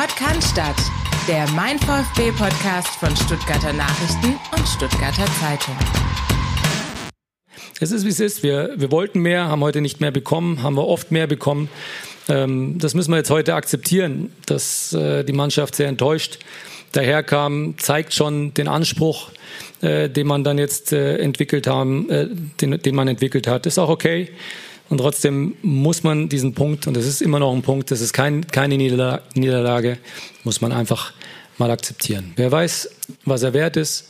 Sport kann Stadt, der Mein VfB-Podcast von Stuttgarter Nachrichten und Stuttgarter Zeitung. Es ist, wie es ist. Wir wollten mehr, haben heute nicht mehr bekommen, haben wir oft mehr bekommen. Das müssen wir jetzt heute akzeptieren, dass die Mannschaft sehr enttäuscht daherkam, zeigt schon den Anspruch, den man dann jetzt entwickelt hat. Ist auch okay. Und trotzdem muss man diesen Punkt, und das ist immer noch ein Punkt, das ist keine Niederlage, muss man einfach mal akzeptieren. Wer weiß, was er wert ist.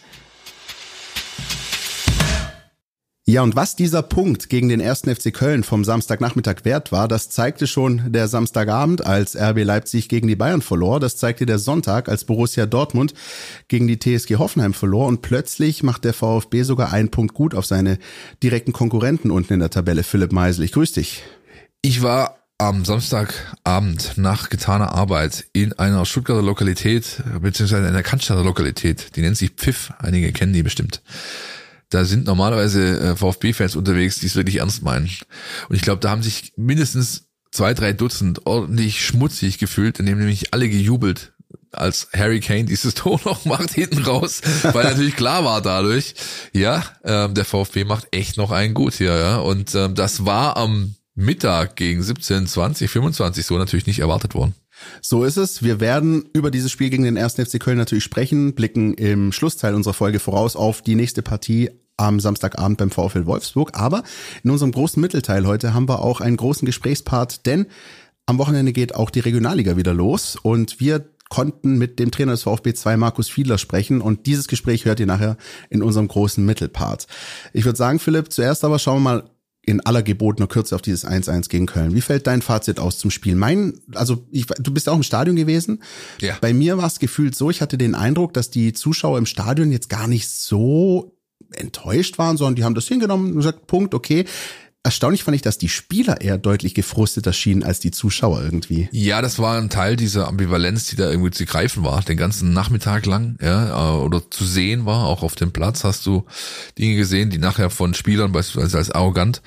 Ja, und was dieser Punkt gegen den 1. FC Köln vom Samstagnachmittag wert war, das zeigte schon der Samstagabend, als RB Leipzig gegen die Bayern verlor. Das zeigte der Sonntag, als Borussia Dortmund gegen die TSG Hoffenheim verlor. Und plötzlich macht der VfB sogar einen Punkt gut auf seine direkten Konkurrenten unten in der Tabelle. Philipp Meisel, ich grüße dich. Ich war am Samstagabend nach getaner Arbeit in einer Stuttgarter Lokalität, beziehungsweise in einer Cannstatter Lokalität. Die nennt sich Pfiff. Einige kennen die bestimmt. Da sind normalerweise VfB-Fans unterwegs, die es wirklich ernst meinen. Und ich glaube, da haben sich mindestens 2-3 Dutzend ordentlich schmutzig gefühlt, indem nämlich alle gejubelt, als Harry Kane dieses Tor noch macht hinten raus, weil natürlich klar war dadurch, ja, der VfB macht echt noch einen gut hier, ja. Und das war am Mittag gegen 17, 20, 25 so natürlich nicht erwartet worden. So ist es. Wir werden über dieses Spiel gegen den 1. FC Köln natürlich sprechen, blicken im Schlussteil unserer Folge voraus auf die nächste Partie am Samstagabend beim VfL Wolfsburg. Aber in unserem großen Mittelteil heute haben wir auch einen großen Gesprächspart, denn am Wochenende geht auch die Regionalliga wieder los und wir konnten mit dem Trainer des VfB 2, Markus Fiedler, sprechen und dieses Gespräch hört ihr nachher in unserem großen Mittelpart. Ich würde sagen, Philipp, zuerst aber schauen wir mal in aller gebotener Kürze auf dieses 1-1 gegen Köln. Wie fällt dein Fazit aus zum Spiel? Du bist ja auch im Stadion gewesen. Ja. Bei mir war es gefühlt so, ich hatte den Eindruck, dass die Zuschauer im Stadion jetzt gar nicht so enttäuscht waren, sondern die haben das hingenommen und gesagt, Punkt, okay. Erstaunlich fand ich, dass die Spieler eher deutlich gefrustet erschienen als die Zuschauer irgendwie. Ja, das war ein Teil dieser Ambivalenz, die da irgendwie zu greifen war, den ganzen Nachmittag lang, ja, oder zu sehen war. Auch auf dem Platz hast du Dinge gesehen, die nachher von Spielern beispielsweise als arrogant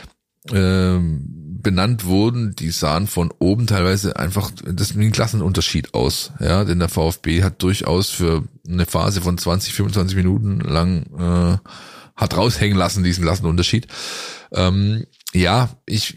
benannt wurden. Die sahen von oben teilweise einfach das wie ein Klassenunterschied aus, ja, denn der VfB hat durchaus für eine Phase von 20, 25 Minuten lang hat raushängen lassen, diesen Klassenunterschied. Ich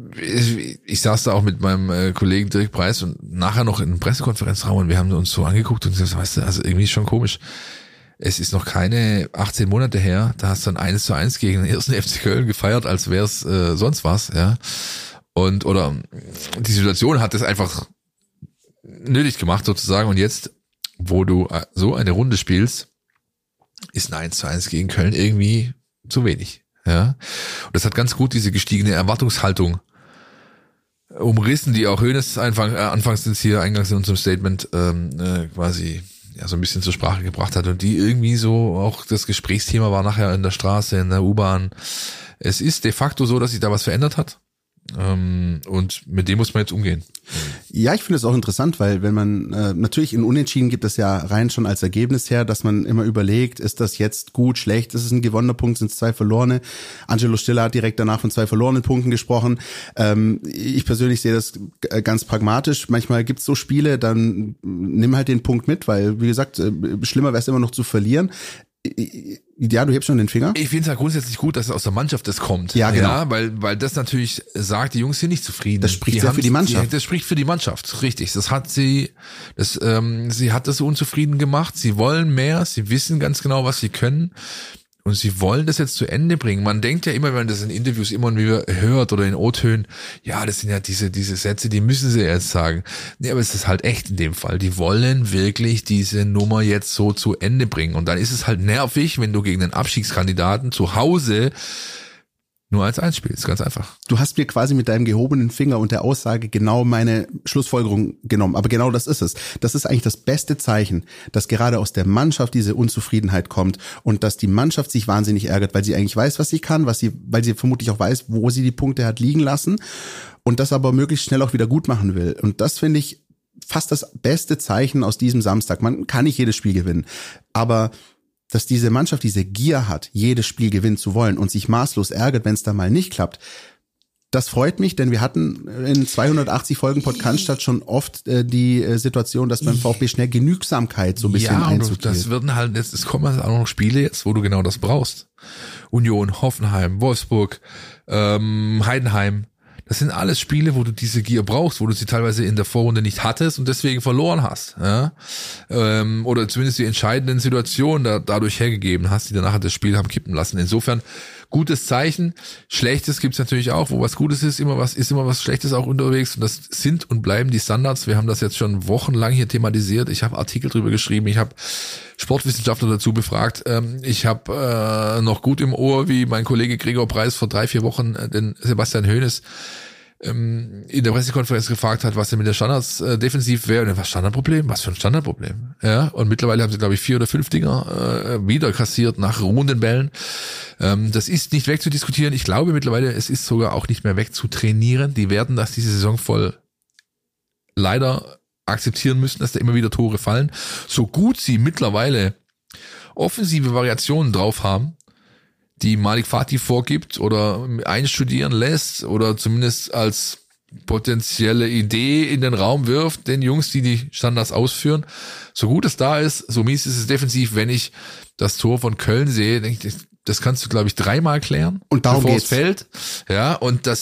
saß da auch mit meinem Kollegen Dirk Preis und nachher noch in einem Pressekonferenzraum und wir haben uns so angeguckt und gesagt, weißt du, also irgendwie ist schon komisch. Es ist noch keine 18 Monate her, da hast du dann 1:1 gegen den 1. FC Köln gefeiert, als wäre es sonst was, ja. Oder die Situation hat es einfach nötig gemacht sozusagen und jetzt, wo du so eine Runde spielst, ist ein 1:1 gegen Köln irgendwie zu wenig. Ja, und das hat ganz gut diese gestiegene Erwartungshaltung umrissen, die auch Hoeneß anfangs hier eingangs in unserem Statement quasi ja so ein bisschen zur Sprache gebracht hat und die irgendwie so auch das Gesprächsthema war nachher in der Straße, in der U-Bahn. Es ist de facto so, dass sich da was verändert hat. Und mit dem muss man jetzt umgehen. Ja, ich finde es auch interessant, weil wenn man natürlich in Unentschieden gibt es ja rein schon als Ergebnis her, dass man immer überlegt, ist das jetzt gut, schlecht, ist es ein gewonnener Punkt, sind es 2 verlorene. Angelo Stiller hat direkt danach von 2 verlorenen Punkten gesprochen. Ich persönlich sehe das ganz pragmatisch. Manchmal gibt's so Spiele, dann nimm halt den Punkt mit, weil wie gesagt, schlimmer wäre es immer noch zu verlieren. Ja, du hebst schon den Finger. Ich finde es ja grundsätzlich gut, dass aus der Mannschaft das kommt. Ja, genau. Ja, weil das natürlich sagt, die Jungs sind nicht zufrieden. Das spricht sehr für die Mannschaft. Das spricht für die Mannschaft, richtig. Sie hat das so unzufrieden gemacht. Sie wollen mehr, sie wissen ganz genau, was sie können. Und sie wollen das jetzt zu Ende bringen. Man denkt ja immer, wenn man das in Interviews immer wieder hört oder in O-Tönen, ja, das sind ja diese Sätze, die müssen sie jetzt sagen. Nee, aber es ist halt echt in dem Fall. Die wollen wirklich diese Nummer jetzt so zu Ende bringen. Und dann ist es halt nervig, wenn du gegen den Abstiegskandidaten zu Hause nur 1:1 spielst, ganz einfach. Du hast mir quasi mit deinem gehobenen Finger und der Aussage genau meine Schlussfolgerung genommen. Aber genau das ist es. Das ist eigentlich das beste Zeichen, dass gerade aus der Mannschaft diese Unzufriedenheit kommt und dass die Mannschaft sich wahnsinnig ärgert, weil sie eigentlich weiß, was sie kann, weil sie vermutlich auch weiß, wo sie die Punkte hat liegen lassen und das aber möglichst schnell auch wieder gut machen will. Und das finde ich fast das beste Zeichen aus diesem Samstag. Man kann nicht jedes Spiel gewinnen, aber dass diese Mannschaft diese Gier hat, jedes Spiel gewinnen zu wollen und sich maßlos ärgert, wenn es da mal nicht klappt, Das freut mich, denn wir hatten in 280 Folgen Podcast schon oft die Situation, dass beim VfB schnell Genügsamkeit so ein bisschen Einzug hält. Das werden halt jetzt, es kommen halt auch noch Spiele jetzt, wo du genau das brauchst. Union, Hoffenheim, Wolfsburg, Heidenheim. Das sind alles Spiele, wo du diese Gier brauchst, wo du sie teilweise in der Vorrunde nicht hattest und deswegen verloren hast. Ja? Oder zumindest die entscheidenden Situationen dadurch hergegeben hast, die dann nachher das Spiel haben kippen lassen. Insofern gutes Zeichen. Schlechtes gibt's natürlich auch, wo was Gutes ist immer was Schlechtes auch unterwegs. Und das sind und bleiben die Standards. Wir haben das jetzt schon wochenlang hier thematisiert. Ich habe Artikel drüber geschrieben. Ich habe Sportwissenschaftler dazu befragt. Ich habe noch gut im Ohr, wie mein Kollege Gregor Preis vor 3-4 Wochen den Sebastian Hoeneß in der Pressekonferenz gefragt hat, was denn mit der Standards defensiv wäre. Und was Standardproblem? Was für ein Standardproblem? Ja, und mittlerweile haben sie, glaube ich, 4 oder 5 Dinger wieder kassiert nach ruhenden Bällen. Das ist nicht wegzudiskutieren. Ich glaube mittlerweile, es ist sogar auch nicht mehr wegzutrainieren. Die werden das diese Saison voll leider akzeptieren müssen, dass da immer wieder Tore fallen. So gut sie mittlerweile offensive Variationen drauf haben, die Malik Fatih vorgibt oder einstudieren lässt oder zumindest als potenzielle Idee in den Raum wirft, den Jungs, die die Standards ausführen. So gut es da ist, so mies ist es defensiv. Wenn ich das Tor von Köln sehe, denke ich, das kannst du, glaube ich, 3-mal klären, und darum bevor geht's. Es fällt. Ja, und das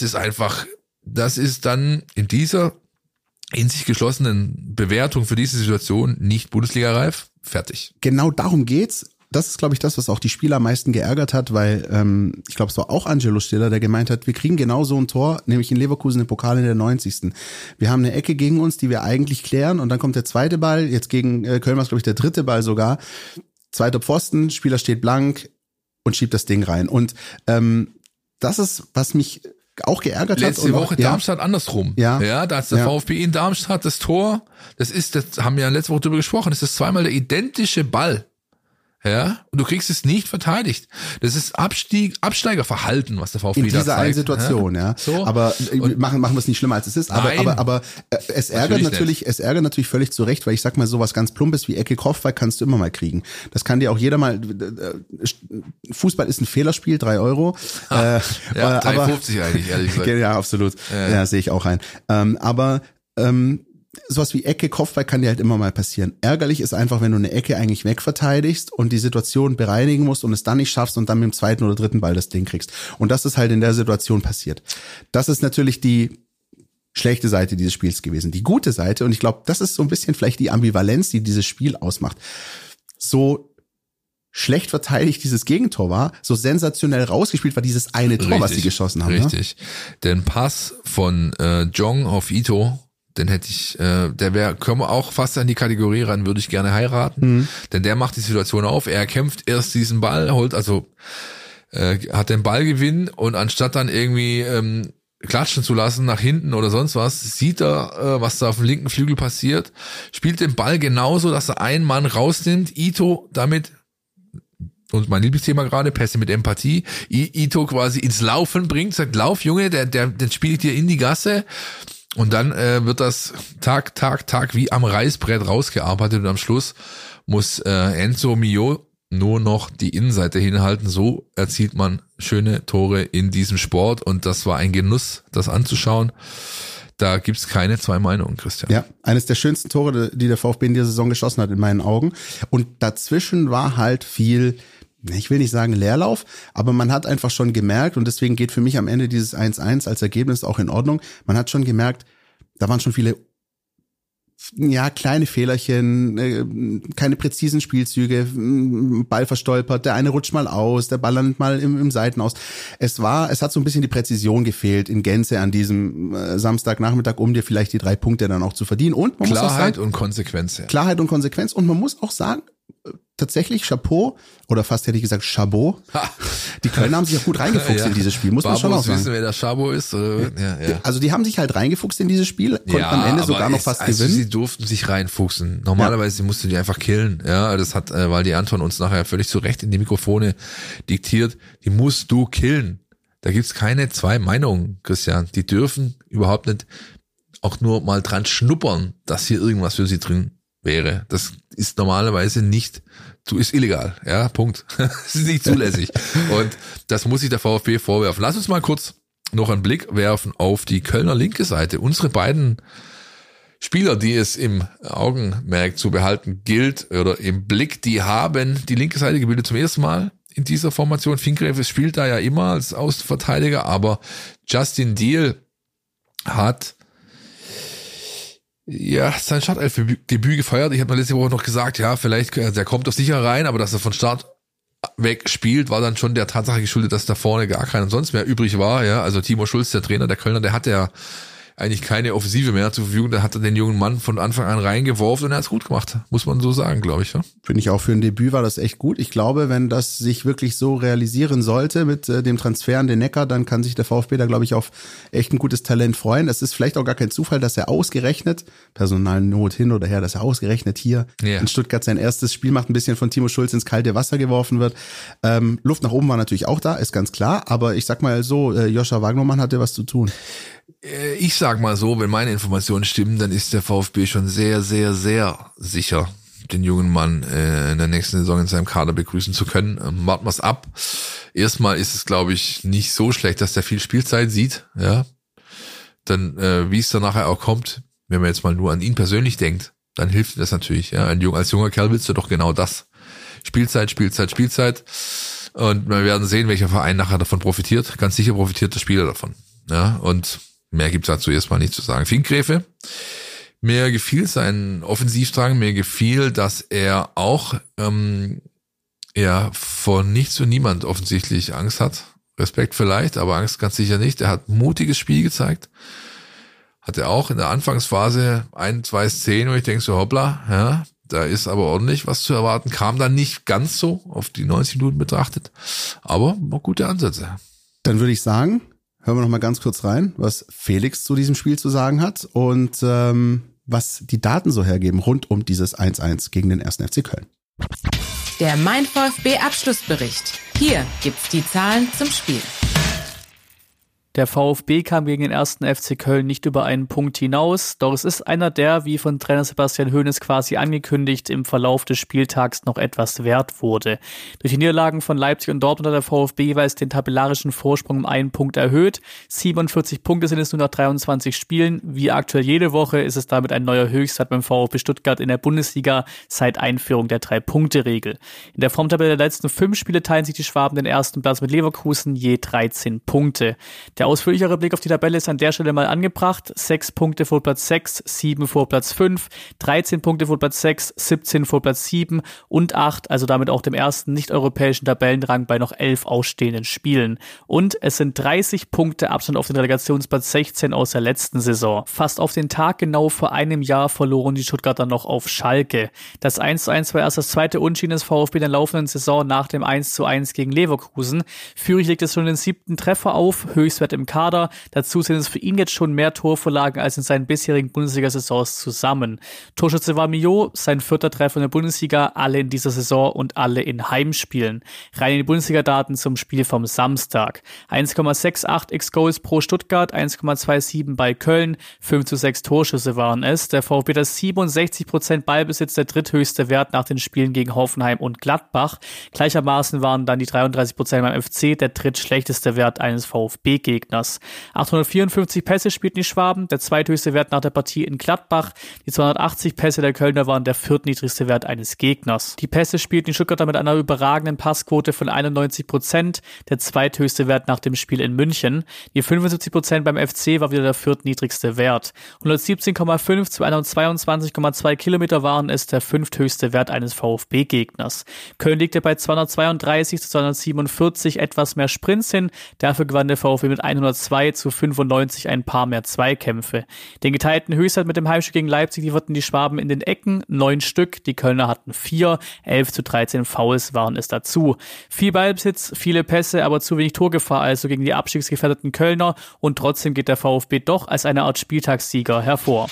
ist dann in dieser in sich geschlossenen Bewertung für diese Situation nicht Bundesliga-reif. Fertig. Genau darum geht's. Das ist, glaube ich, das, was auch die Spieler am meisten geärgert hat, weil ich glaube, es war auch Angelo Stiller, der gemeint hat, wir kriegen genau so ein Tor, nämlich in Leverkusen den Pokal in der 90. Wir haben eine Ecke gegen uns, die wir eigentlich klären, und dann kommt der zweite Ball, jetzt gegen Köln war es, glaube ich, der dritte Ball sogar, zweiter Pfosten, Spieler steht blank und schiebt das Ding rein. Und das ist, was mich auch geärgert hat. Letzte Woche Darmstadt andersrum. Ja, da hat der VfB in Darmstadt das Tor, das haben wir ja letzte Woche drüber gesprochen, das ist zweimal der identische Ball. Ja, und du kriegst es nicht verteidigt. Das ist Absteigerverhalten, was der VfB da zeigt. In dieser einen Situation, ja. So. Aber machen wir es nicht schlimmer, als es ist. Aber es ärgert natürlich völlig zu Recht, weil ich sag mal, sowas ganz Plumpes wie Ecke Kopfball kannst du immer mal kriegen. Das kann dir auch jeder mal, Fußball ist ein Fehlerspiel, 3 €. Ja, 3,50 eigentlich, ehrlich gesagt. Ja, absolut. Ja, sehe ich auch ein. Sowas wie Ecke, Kopfball kann dir halt immer mal passieren. Ärgerlich ist einfach, wenn du eine Ecke eigentlich wegverteidigst und die Situation bereinigen musst und es dann nicht schaffst und dann mit dem zweiten oder dritten Ball das Ding kriegst. Und das ist halt in der Situation passiert. Das ist natürlich die schlechte Seite dieses Spiels gewesen. Die gute Seite, und ich glaube, das ist so ein bisschen vielleicht die Ambivalenz, die dieses Spiel ausmacht. So schlecht verteidigt dieses Gegentor war, so sensationell rausgespielt war dieses eine Tor, was sie geschossen haben. Richtig. Ne? Den Pass von Jong auf Ito, den hätte ich, kommen auch fast an die Kategorie ran, würde ich gerne heiraten. Denn der macht die Situation auf, er kämpft erst diesen Ball, hat den Ballgewinn und anstatt dann irgendwie klatschen zu lassen nach hinten oder sonst was, sieht er, was da auf dem linken Flügel passiert, spielt den Ball genauso, dass er einen Mann rausnimmt, Ito damit, und mein Lieblingsthema gerade, Pässe mit Empathie, Ito quasi ins Laufen bringt, sagt, lauf Junge, den spiele ich dir in die Gasse. Und dann wird das Tag wie am Reißbrett rausgearbeitet und am Schluss muss Enzo Mio nur noch die Innenseite hinhalten. So erzielt man schöne Tore in diesem Sport und das war ein Genuss, das anzuschauen. Da gibt's keine zwei Meinungen, Christian. Ja, eines der schönsten Tore, die der VfB in dieser Saison geschossen hat, in meinen Augen. Und dazwischen war halt viel, ich will nicht sagen Leerlauf, aber man hat einfach schon gemerkt, und deswegen geht für mich am Ende dieses 1-1 als Ergebnis auch in Ordnung, man hat schon gemerkt, da waren schon viele kleine Fehlerchen, keine präzisen Spielzüge, Ball verstolpert, der eine rutscht mal aus, der Ball landet mal im Seitenaus. Es hat so ein bisschen die Präzision gefehlt in Gänze an diesem Samstagnachmittag, um dir vielleicht die 3 Punkte dann auch zu verdienen. Und man Klarheit und Konsequenz. Ja. Klarheit und Konsequenz. Und man muss auch sagen, tatsächlich Chapeau, oder fast hätte ich gesagt Chabot. Die Kölner haben sich ja gut reingefuchst in dieses Spiel, muss man schon auch sagen. Wissen, wer der Chabot ist? Oder? Ja. Also die haben sich halt reingefuchst in dieses Spiel, konnten am Ende sogar noch fast gewinnen. Sie durften sich reinfuchsen. Normalerweise musst du die einfach killen. Ja, das hat Waldi Anton uns nachher völlig zu Recht in die Mikrofone diktiert. Die musst du killen. Da gibt's keine 2 Meinungen, Christian. Die dürfen überhaupt nicht auch nur mal dran schnuppern, dass hier irgendwas für sie drin wäre. Das ist normalerweise ist illegal. Ja, Punkt. Das ist nicht zulässig. Und das muss sich der VfB vorwerfen. Lass uns mal kurz noch einen Blick werfen auf die Kölner linke Seite. Unsere beiden Spieler, die es im Augenmerk zu behalten gilt oder im Blick, die haben die linke Seite gebildet zum ersten Mal in dieser Formation. Finkgräfe spielt da ja immer als Außenverteidiger, aber Justin Deal hat sein Startelf-Debüt gefeiert. Ich habe mir letzte Woche noch gesagt, ja, vielleicht, der kommt doch sicher rein, aber dass er von Start weg spielt, war dann schon der Tatsache geschuldet, dass da vorne gar keiner sonst mehr übrig war. Ja, also Timo Schulz, der Trainer der Kölner, der hatte ja eigentlich keine Offensive mehr zur Verfügung. Da hat er den jungen Mann von Anfang an reingeworfen und er hat's gut gemacht, muss man so sagen, glaube ich. Ja? Finde ich auch, für ein Debüt war das echt gut. Ich glaube, wenn das sich wirklich so realisieren sollte mit dem Transfer an den Neckar, dann kann sich der VfB da, glaube ich, auf echt ein gutes Talent freuen. Es ist vielleicht auch gar kein Zufall, dass er ausgerechnet, Personalnot hin oder her, dass er ausgerechnet hier in Stuttgart sein erstes Spiel macht, ein bisschen von Timo Schulz ins kalte Wasser geworfen wird. Luft nach oben war natürlich auch da, ist ganz klar, aber ich sag mal so, Joscha Wagnermann hatte was zu tun. Ich sag mal so, wenn meine Informationen stimmen, dann ist der VfB schon sehr, sehr, sehr sicher, den jungen Mann in der nächsten Saison in seinem Kader begrüßen zu können. Warten wir es ab. Erstmal ist es, glaube ich, nicht so schlecht, dass der viel Spielzeit sieht. Ja, dann wie es dann nachher auch kommt, wenn man jetzt mal nur an ihn persönlich denkt, dann hilft das natürlich. Ja, als junger Kerl willst du doch genau das. Spielzeit. Und wir werden sehen, welcher Verein nachher davon profitiert. Ganz sicher profitiert der Spieler davon. Ja, und mehr gibt's dazu erstmal nicht zu sagen. Finkgräfe, mir gefiel sein Offensivdrang, mir gefiel, dass er auch vor nichts und niemand offensichtlich Angst hat. Respekt vielleicht, aber Angst ganz sicher nicht. Er hat ein mutiges Spiel gezeigt. Hatte auch in der Anfangsphase 1, 2 Szenen, wo ich denke so, hoppla, ja, da ist aber ordentlich was zu erwarten. Kam dann nicht ganz so auf die 90 Minuten betrachtet, aber noch gute Ansätze. Dann würde ich sagen, hören wir noch mal ganz kurz rein, was Felix zu diesem Spiel zu sagen hat und was die Daten so hergeben rund um dieses 1-1 gegen den 1. FC Köln. Der Mein VfB Abschlussbericht. Hier gibt's die Zahlen zum Spiel. Der VfB kam gegen den 1. FC Köln nicht über einen Punkt hinaus, doch es ist einer, der, wie von Trainer Sebastian Hoeneß quasi angekündigt, im Verlauf des Spieltags noch etwas wert wurde. Durch die Niederlagen von Leipzig und Dortmund hat der VfB jeweils den tabellarischen Vorsprung um einen Punkt erhöht. 47 Punkte sind es nur nach 23 Spielen. Wie aktuell jede Woche ist es damit ein neuer Höchstwert beim VfB Stuttgart in der Bundesliga seit Einführung der 3-Punkte-Regel. In der Formtabelle der letzten 5 Spiele teilen sich die Schwaben den ersten Platz mit Leverkusen, je 13 Punkte. Der ausführlichere Blick auf die Tabelle ist an der Stelle mal angebracht. 6 Punkte vor Platz 6, 7 vor Platz 5, 13 Punkte vor Platz 6, 17 vor Platz 7 und 8, also damit auch dem ersten nicht-europäischen Tabellenrang bei noch 11 ausstehenden Spielen. Und es sind 30 Punkte Abstand auf den Relegationsplatz 16 aus der letzten Saison. Fast auf den Tag genau vor einem Jahr verloren die Stuttgarter noch auf Schalke. Das 1:1 war erst das zweite Unentschieden des VfB in der laufenden Saison nach dem 1:1 gegen Leverkusen. Führig legt es schon den 7. Treffer auf, Höchstwert im Kader. Dazu sind es für ihn jetzt schon mehr Torvorlagen als in seinen bisherigen Bundesliga-Saisons zusammen. Torschütze war Mio, sein 4. Treffer in der Bundesliga, alle in dieser Saison und alle in Heimspielen. Rein in die Bundesliga-Daten zum Spiel vom Samstag. 1,68 X-Goals pro Stuttgart, 1,27 bei Köln, 5:6 Torschüsse waren es. Der VfB hat 67% Ballbesitz, der dritthöchste Wert nach den Spielen gegen Hoffenheim und Gladbach. Gleichermaßen waren dann die 33% beim FC der drittschlechteste Wert eines VfB-Gegners. 854 Pässe spielten die Schwaben, der zweithöchste Wert nach der Partie in Gladbach. Die 280 Pässe der Kölner waren der viertniedrigste Wert eines Gegners. Die Pässe spielten die Stuttgarter mit einer überragenden Passquote von 91%, der zweithöchste Wert nach dem Spiel in München. Die 75% beim FC war wieder der viertniedrigste Wert. 117,5 zu 122,2 Kilometer waren es der fünfthöchste Wert eines VfB-Gegners. Köln legte bei 232 zu 247 etwas mehr Sprints hin, dafür gewann der VfB mit 102 zu 95 ein paar mehr Zweikämpfe. Den geteilten Höchstwert mit dem Heimspiel gegen Leipzig lieferten die Schwaben in den Ecken, 9 Stück, die Kölner hatten 4, 11 zu 13 Fouls waren es dazu. Viel Ballbesitz, viele Pässe, aber zu wenig Torgefahr also gegen die abstiegsgefährdeten Kölner und trotzdem geht der VfB doch als eine Art Spieltagssieger hervor.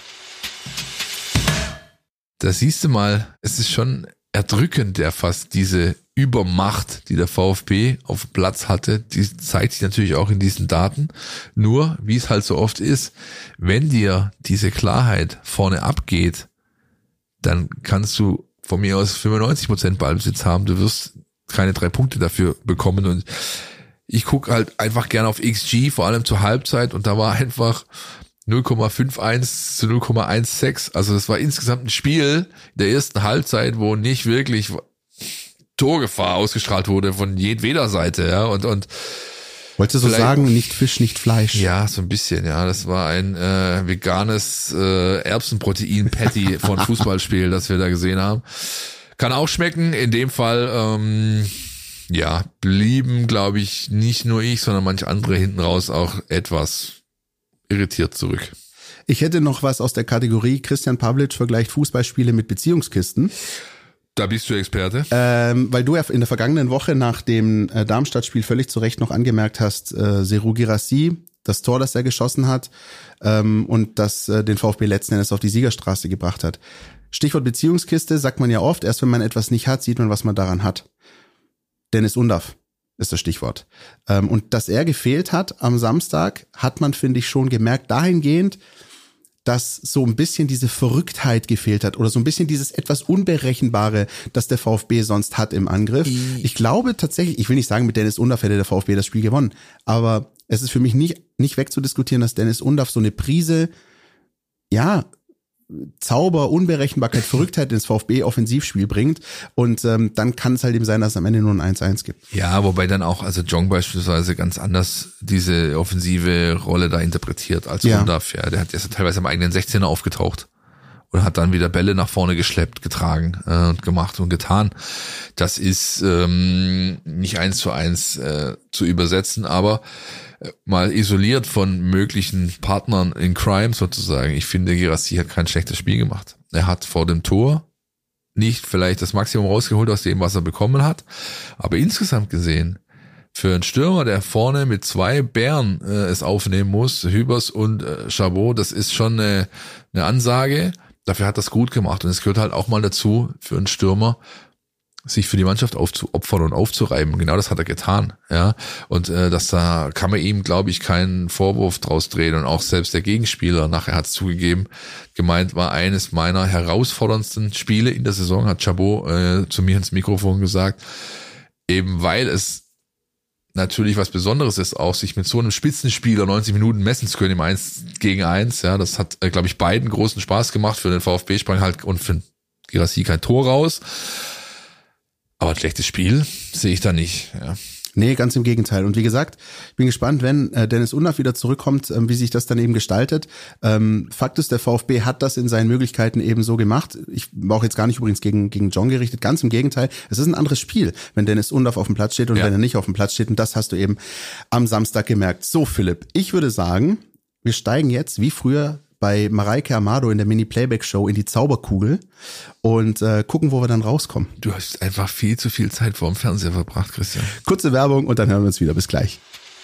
Da siehst du mal, es ist schon erdrückend, ja fast diese Übermacht, die der VfB auf dem Platz hatte, die zeigt sich natürlich auch in diesen Daten. Nur, wie es halt so oft ist, wenn dir diese Klarheit vorne abgeht, dann kannst du von mir aus 95% Ballbesitz haben, du wirst keine 3 Punkte dafür bekommen und Ich gucke halt einfach gerne auf XG, vor allem zur Halbzeit, und da war einfach 0,51 zu 0,16. Also das war insgesamt ein Spiel der ersten Halbzeit, wo nicht wirklich Torgefahr ausgestrahlt wurde von jedweder Seite, ja, und wolltest du so sagen, nicht Fisch, nicht Fleisch? Ja, so ein bisschen, ja. Das war ein veganes Erbsenprotein-Patty von Fußballspiel, das wir da gesehen haben. Kann auch schmecken. In dem Fall, blieben, glaube ich, nicht nur ich, sondern manche andere hinten raus auch etwas irritiert zurück. Ich hätte noch was aus der Kategorie Christian Pavlic vergleicht Fußballspiele mit Beziehungskisten. Da bist du Experte. Weil du ja in der vergangenen Woche nach dem Darmstadt-Spiel völlig zu Recht noch angemerkt hast, Serhou Guirassy, das Tor, das er geschossen hat und das den VfB letzten Endes auf die Siegerstraße gebracht hat. Stichwort Beziehungskiste sagt man ja oft, erst wenn man etwas nicht hat, sieht man, was man daran hat. Dennis Undaff ist das Stichwort. Und dass er gefehlt hat am Samstag, hat man, finde ich, schon gemerkt, dahingehend, dass so ein bisschen diese Verrücktheit gefehlt hat oder so ein bisschen dieses etwas Unberechenbare, das der VfB sonst hat im Angriff. Ich glaube tatsächlich, ich will nicht sagen, mit Dennis Undaff hätte der VfB das Spiel gewonnen, aber es ist für mich nicht wegzudiskutieren, dass Dennis Undaff so eine Prise, Zauber, Unberechenbarkeit, Verrücktheit ins VfB-Offensivspiel bringt und dann kann es halt eben sein, dass es am Ende nur ein 1-1 gibt. Ja, wobei dann auch, also Jong beispielsweise ganz anders diese offensive Rolle da interpretiert als Undaff. Ja, der hat jetzt teilweise am eigenen 16er aufgetaucht und hat dann wieder Bälle nach vorne geschleppt, getragen und gemacht und getan. Das ist nicht 1:1 zu übersetzen, aber mal isoliert von möglichen Partnern in Crime sozusagen. Ich finde, Guirassy hat kein schlechtes Spiel gemacht. Er hat vor dem Tor nicht vielleicht das Maximum rausgeholt aus dem, was er bekommen hat, aber insgesamt gesehen, für einen Stürmer, der vorne mit 2 Bären es aufnehmen muss, Hübers und Chabot, das ist schon eine Ansage. Dafür hat das gut gemacht und es gehört halt auch mal dazu, für einen Stürmer sich für die Mannschaft aufzuopfern und aufzureiben. Genau das hat er getan, ja. Und da kann man ihm, glaube ich, keinen Vorwurf draus drehen. Und auch selbst der Gegenspieler, nachher hat es zugegeben, gemeint, war eines meiner herausforderndsten Spiele in der Saison, hat Chabot zu mir ins Mikrofon gesagt. Eben weil es natürlich was Besonderes ist, auch sich mit so einem Spitzenspieler 90 Minuten messen zu können im 1-gegen-1. Ja, das hat, glaube ich, beiden großen Spaß gemacht. Für den VfB sprang halt und für Guirassy kein Tor raus. Aber ein schlechtes Spiel sehe ich da nicht. Ja. Nee, ganz im Gegenteil. Und wie gesagt, ich bin gespannt, wenn Dennis Undaff wieder zurückkommt, wie sich das dann eben gestaltet. Fakt ist, der VfB hat das in seinen Möglichkeiten eben so gemacht. Ich war auch jetzt gar nicht übrigens gegen John gerichtet. Ganz im Gegenteil. Es ist ein anderes Spiel, wenn Dennis Undaff auf dem Platz steht und wenn er nicht auf dem Platz steht. Und das hast du eben am Samstag gemerkt. So, Philipp, ich würde sagen, wir steigen jetzt wie früher bei Mareike Amado in der Mini-Playback-Show in die Zauberkugel und gucken, wo wir dann rauskommen. Du hast einfach viel zu viel Zeit vor dem Fernseher verbracht, Christian. Kurze Werbung und dann hören wir uns wieder. Bis gleich.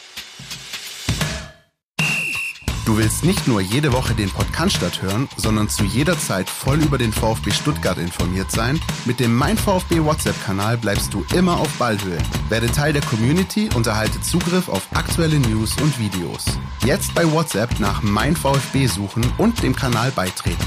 Du willst nicht nur jede Woche den Podcast hören, sondern zu jeder Zeit voll über den VfB Stuttgart informiert sein? Mit dem Mein VfB WhatsApp-Kanal bleibst du immer auf Ballhöhe. Werde Teil der Community und erhalte Zugriff auf aktuelle News und Videos. Jetzt bei WhatsApp nach Mein VfB suchen und dem Kanal beitreten.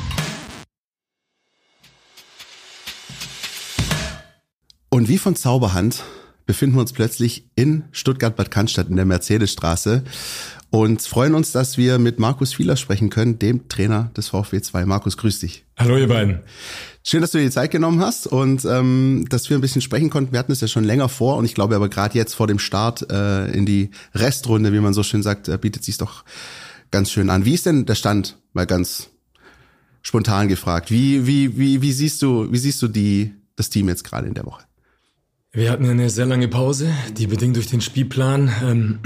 Und wie von Zauberhand befinden wir uns plötzlich in Stuttgart-Bad Cannstatt in der Mercedesstraße und freuen uns, dass wir mit Markus Fieler sprechen können, dem Trainer des VfB 2. Markus, grüß dich. Hallo ihr beiden. Schön, dass du dir die Zeit genommen hast und dass wir ein bisschen sprechen konnten. Wir hatten es ja schon länger vor und ich glaube aber gerade jetzt vor dem Start in die Restrunde, wie man so schön sagt, bietet sich's doch ganz schön an. Wie ist denn der Stand? Mal ganz spontan gefragt. Wie siehst du das Team jetzt gerade in der Woche? Wir hatten eine sehr lange Pause, die bedingt durch den Spielplan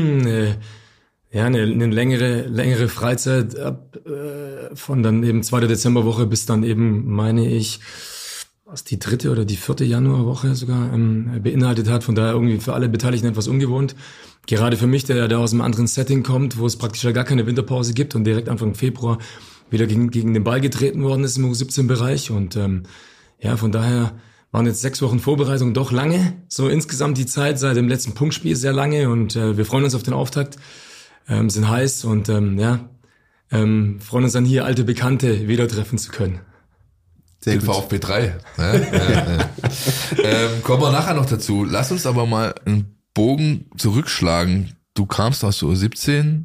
eine längere Freizeit von dann eben 2. Dezemberwoche bis dann eben, meine ich, was die 3. oder die 4. Januarwoche sogar beinhaltet hat. Von daher irgendwie für alle Beteiligten etwas ungewohnt. Gerade für mich, der aus einem anderen Setting kommt, wo es praktisch ja gar keine Winterpause gibt und direkt Anfang Februar wieder gegen den Ball getreten worden ist im U17-Bereich. Und von daher waren jetzt 6 Wochen Vorbereitung doch lange. So insgesamt die Zeit seit dem letzten Punktspiel sehr lange und wir freuen uns auf den Auftakt, sind heiß und freuen uns dann hier alte Bekannte wieder treffen zu können. Den VfB 3. Kommen wir nachher noch dazu. Lass uns aber mal ein Bogen zurückschlagen. Du kamst aus der U17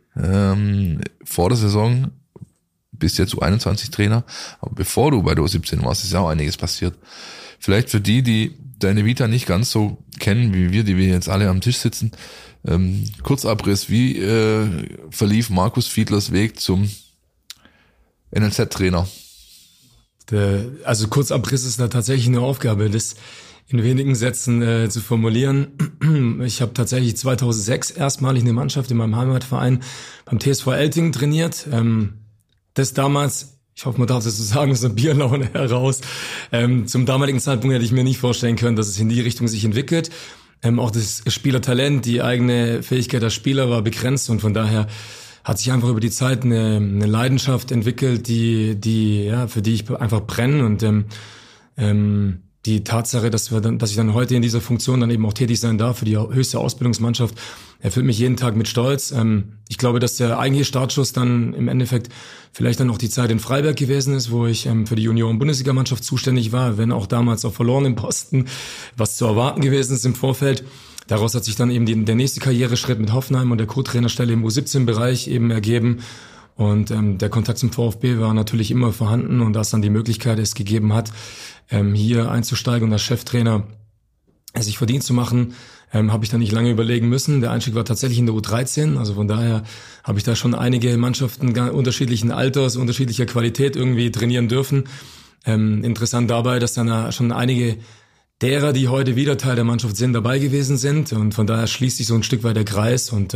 vor der Saison, bist jetzt U21-Trainer, aber bevor du bei der U17 warst, ist ja auch einiges passiert. Vielleicht für die deine Vita nicht ganz so kennen wie wir, die wir jetzt alle am Tisch sitzen, Kurzabriss, wie verlief Markus Fiedlers Weg zum NLZ-Trainer? Also Kurzabriss ist da tatsächlich eine Aufgabe, das in wenigen Sätzen zu formulieren. Ich habe tatsächlich 2006 erstmalig eine Mannschaft in meinem Heimatverein beim TSV Eltingen trainiert. Das damals, ich hoffe, man darf das so sagen, aus der Bierlaune heraus. Zum damaligen Zeitpunkt hätte ich mir nicht vorstellen können, dass es in die Richtung sich entwickelt. Auch das Spielertalent, die eigene Fähigkeit der Spieler war begrenzt und von daher hat sich einfach über die Zeit eine Leidenschaft entwickelt, für die ich einfach brenne und die Tatsache, dass ich dann heute in dieser Funktion dann eben auch tätig sein darf für die höchste Ausbildungsmannschaft, erfüllt mich jeden Tag mit Stolz. Ich glaube, dass der eigentliche Startschuss dann im Endeffekt vielleicht dann auch die Zeit in Freiberg gewesen ist, wo ich für die Junioren-Bundesligamannschaft zuständig war, wenn auch damals auf verlorenem Posten, was zu erwarten gewesen ist im Vorfeld. Daraus hat sich dann eben der nächste Karriereschritt mit Hoffenheim und der Co-Trainerstelle im U17-Bereich eben ergeben. Und der Kontakt zum VfB war natürlich immer vorhanden und dass dann die Möglichkeit es gegeben hat, hier einzusteigen und als Cheftrainer sich verdient zu machen, habe ich dann nicht lange überlegen müssen. Der Einstieg war tatsächlich in der U13, also von daher habe ich da schon einige Mannschaften unterschiedlichen Alters, unterschiedlicher Qualität irgendwie trainieren dürfen. Interessant dabei, dass dann schon einige derer, die heute wieder Teil der Mannschaft sind, dabei gewesen sind und von daher schließt sich so ein Stück weit der Kreis und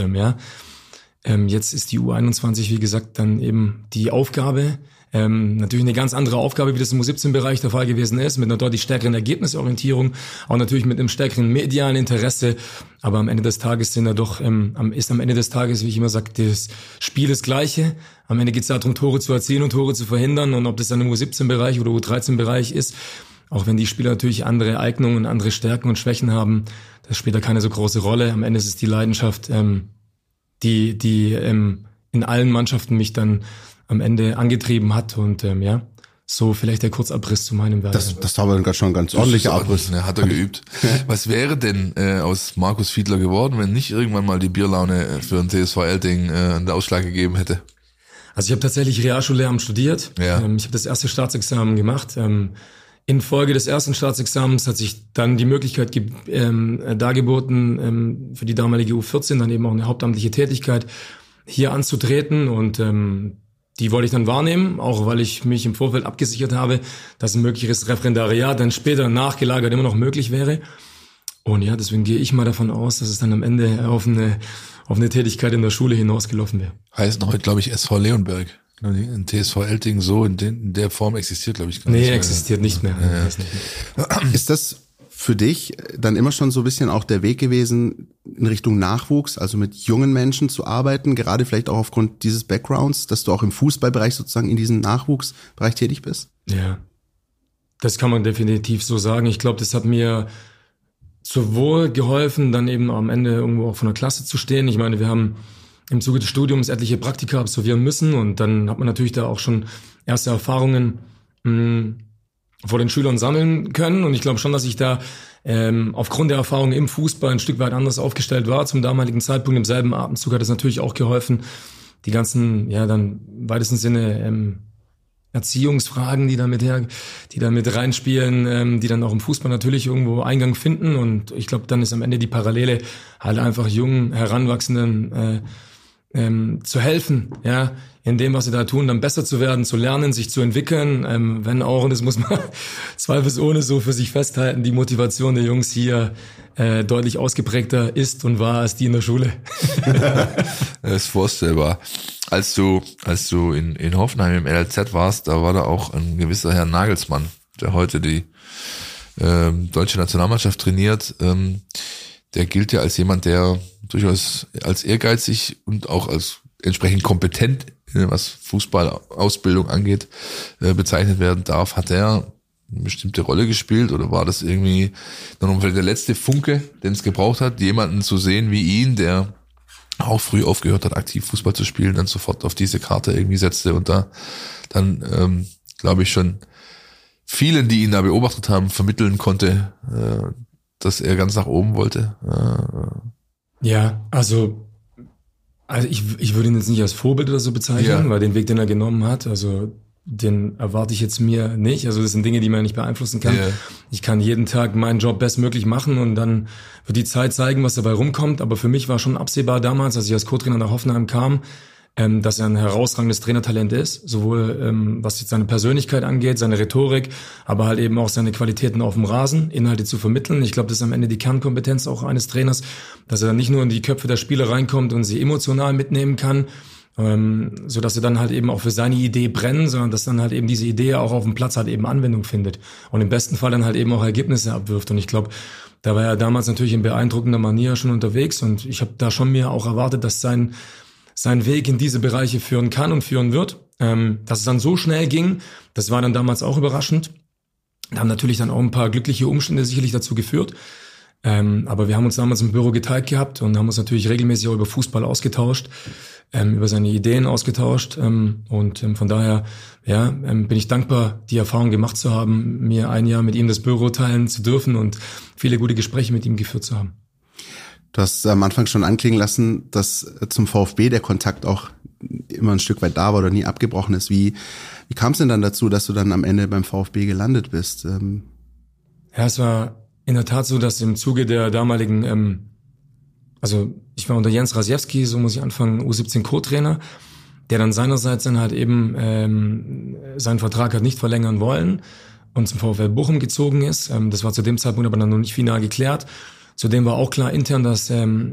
jetzt ist die U21, wie gesagt, dann eben die Aufgabe. Natürlich eine ganz andere Aufgabe, wie das im U17-Bereich der Fall gewesen ist, mit einer deutlich stärkeren Ergebnisorientierung, auch natürlich mit einem stärkeren medialen Interesse. Aber am Ende des Tages ist am Ende des Tages, wie ich immer sage, das Spiel das Gleiche. Am Ende geht es darum, Tore zu erzielen und Tore zu verhindern. Und ob das dann im U17-Bereich oder U13-Bereich ist, auch wenn die Spieler natürlich andere Eignungen, andere Stärken und Schwächen haben, das spielt da keine so große Rolle. Am Ende ist es die Leidenschaft, die in allen Mannschaften mich dann am Ende angetrieben hat und so vielleicht der Kurzabriss zu meinem Werk. Das war aber schon ein ganz ordentlicher Abriss. Ne, hat er geübt. Was wäre denn aus Markus Fiedler geworden, wenn nicht irgendwann mal die Bierlaune für den TSV Eltingen einen Ausschlag gegeben hätte? Also ich habe tatsächlich Realschullehramt studiert. Ja. Ich habe das erste Staatsexamen gemacht. Infolge des ersten Staatsexamens hat sich dann die Möglichkeit dargeboten, für die damalige U14 dann eben auch eine hauptamtliche Tätigkeit hier anzutreten und die wollte ich dann wahrnehmen, auch weil ich mich im Vorfeld abgesichert habe, dass ein mögliches Referendariat dann später nachgelagert immer noch möglich wäre. Und ja, deswegen gehe ich mal davon aus, dass es dann am Ende auf eine Tätigkeit in der Schule hinausgelaufen wäre. Heißt heute, glaube ich, SV Leonberg. Ein TSV Eltingen so in der Form existiert, glaube ich, gar nicht mehr. Nee, existiert nicht mehr. Ja. Ist das für dich dann immer schon so ein bisschen auch der Weg gewesen, in Richtung Nachwuchs, also mit jungen Menschen zu arbeiten, gerade vielleicht auch aufgrund dieses Backgrounds, dass du auch im Fußballbereich sozusagen in diesem Nachwuchsbereich tätig bist? Ja, das kann man definitiv so sagen. Ich glaube, das hat mir sowohl geholfen, dann eben am Ende irgendwo auch von der Klasse zu stehen. Ich meine, wir haben im Zuge des Studiums etliche Praktika absolvieren müssen und dann hat man natürlich da auch schon erste Erfahrungen vor den Schülern sammeln können und ich glaube schon, dass ich da aufgrund der Erfahrung im Fußball ein Stück weit anders aufgestellt war. Zum damaligen Zeitpunkt im selben Atemzug hat es natürlich auch geholfen, die ganzen, ja dann im weitesten Sinne Erziehungsfragen, die da mit reinspielen, die dann auch im Fußball natürlich irgendwo Eingang finden und ich glaube, dann ist am Ende die Parallele halt einfach jungen, Heranwachsenden zu helfen, ja, in dem, was sie da tun, dann besser zu werden, zu lernen, sich zu entwickeln, wenn auch, und das muss man zweifelsohne so für sich festhalten, die Motivation der Jungs hier deutlich ausgeprägter ist und war als die in der Schule. Das ist vorstellbar. Als du in Hoffenheim im LZ warst, da war da auch ein gewisser Herr Nagelsmann, der heute die deutsche Nationalmannschaft trainiert. Der gilt ja als jemand, der durchaus als ehrgeizig und auch als entsprechend kompetent, was Fußballausbildung angeht, bezeichnet werden darf. Hat er eine bestimmte Rolle gespielt oder war das irgendwie dann der letzte Funke, den es gebraucht hat, jemanden zu sehen wie ihn, der auch früh aufgehört hat, aktiv Fußball zu spielen, dann sofort auf diese Karte irgendwie setzte und da dann, glaube ich, schon vielen, die ihn da beobachtet haben, vermitteln konnte, dass er ganz nach oben wollte? Ja, also ich würde ihn jetzt nicht als Vorbild oder so bezeichnen, weil den Weg, den er genommen hat, also den erwarte ich jetzt mir nicht. Also das sind Dinge, die man nicht beeinflussen kann. Yeah. Ich kann jeden Tag meinen Job bestmöglich machen und dann wird die Zeit zeigen, was dabei rumkommt. Aber für mich war schon absehbar damals, als ich als Co-Trainer nach Hoffenheim kam, dass er ein herausragendes Trainertalent ist. Sowohl was jetzt seine Persönlichkeit angeht, seine Rhetorik, aber halt eben auch seine Qualitäten auf dem Rasen, Inhalte zu vermitteln. Ich glaube, das ist am Ende die Kernkompetenz auch eines Trainers, dass er nicht nur in die Köpfe der Spieler reinkommt und sie emotional mitnehmen kann, so dass er dann halt eben auch für seine Idee brennen, sondern dass dann halt eben diese Idee auch auf dem Platz halt eben Anwendung findet und im besten Fall dann halt eben auch Ergebnisse abwirft. Und ich glaube, da war er damals natürlich in beeindruckender Manier schon unterwegs und ich habe da schon mir auch erwartet, dass sein Weg in diese Bereiche führen kann und führen wird. Dass es dann so schnell ging, das war dann damals auch überraschend. Da haben natürlich dann auch ein paar glückliche Umstände sicherlich dazu geführt. Aber wir haben uns damals im Büro geteilt gehabt und haben uns natürlich regelmäßig auch über Fußball ausgetauscht, über seine Ideen ausgetauscht. Und von daher bin ich dankbar, die Erfahrung gemacht zu haben, mir ein Jahr mit ihm das Büro teilen zu dürfen und viele gute Gespräche mit ihm geführt zu haben. Du hast am Anfang schon anklingen lassen, dass zum VfB der Kontakt auch immer ein Stück weit da war oder nie abgebrochen ist. Wie kam es denn dann dazu, dass du dann am Ende beim VfB gelandet bist? Ja, es war in der Tat so, dass im Zuge der damaligen, also ich war unter Jens Rasiewski, so muss ich anfangen, U17 Co-Trainer, der dann seinerseits dann halt eben seinen Vertrag hat nicht verlängern wollen und zum VfL Bochum gezogen ist. Das war zu dem Zeitpunkt aber dann noch nicht final geklärt. Zudem war auch klar intern, dass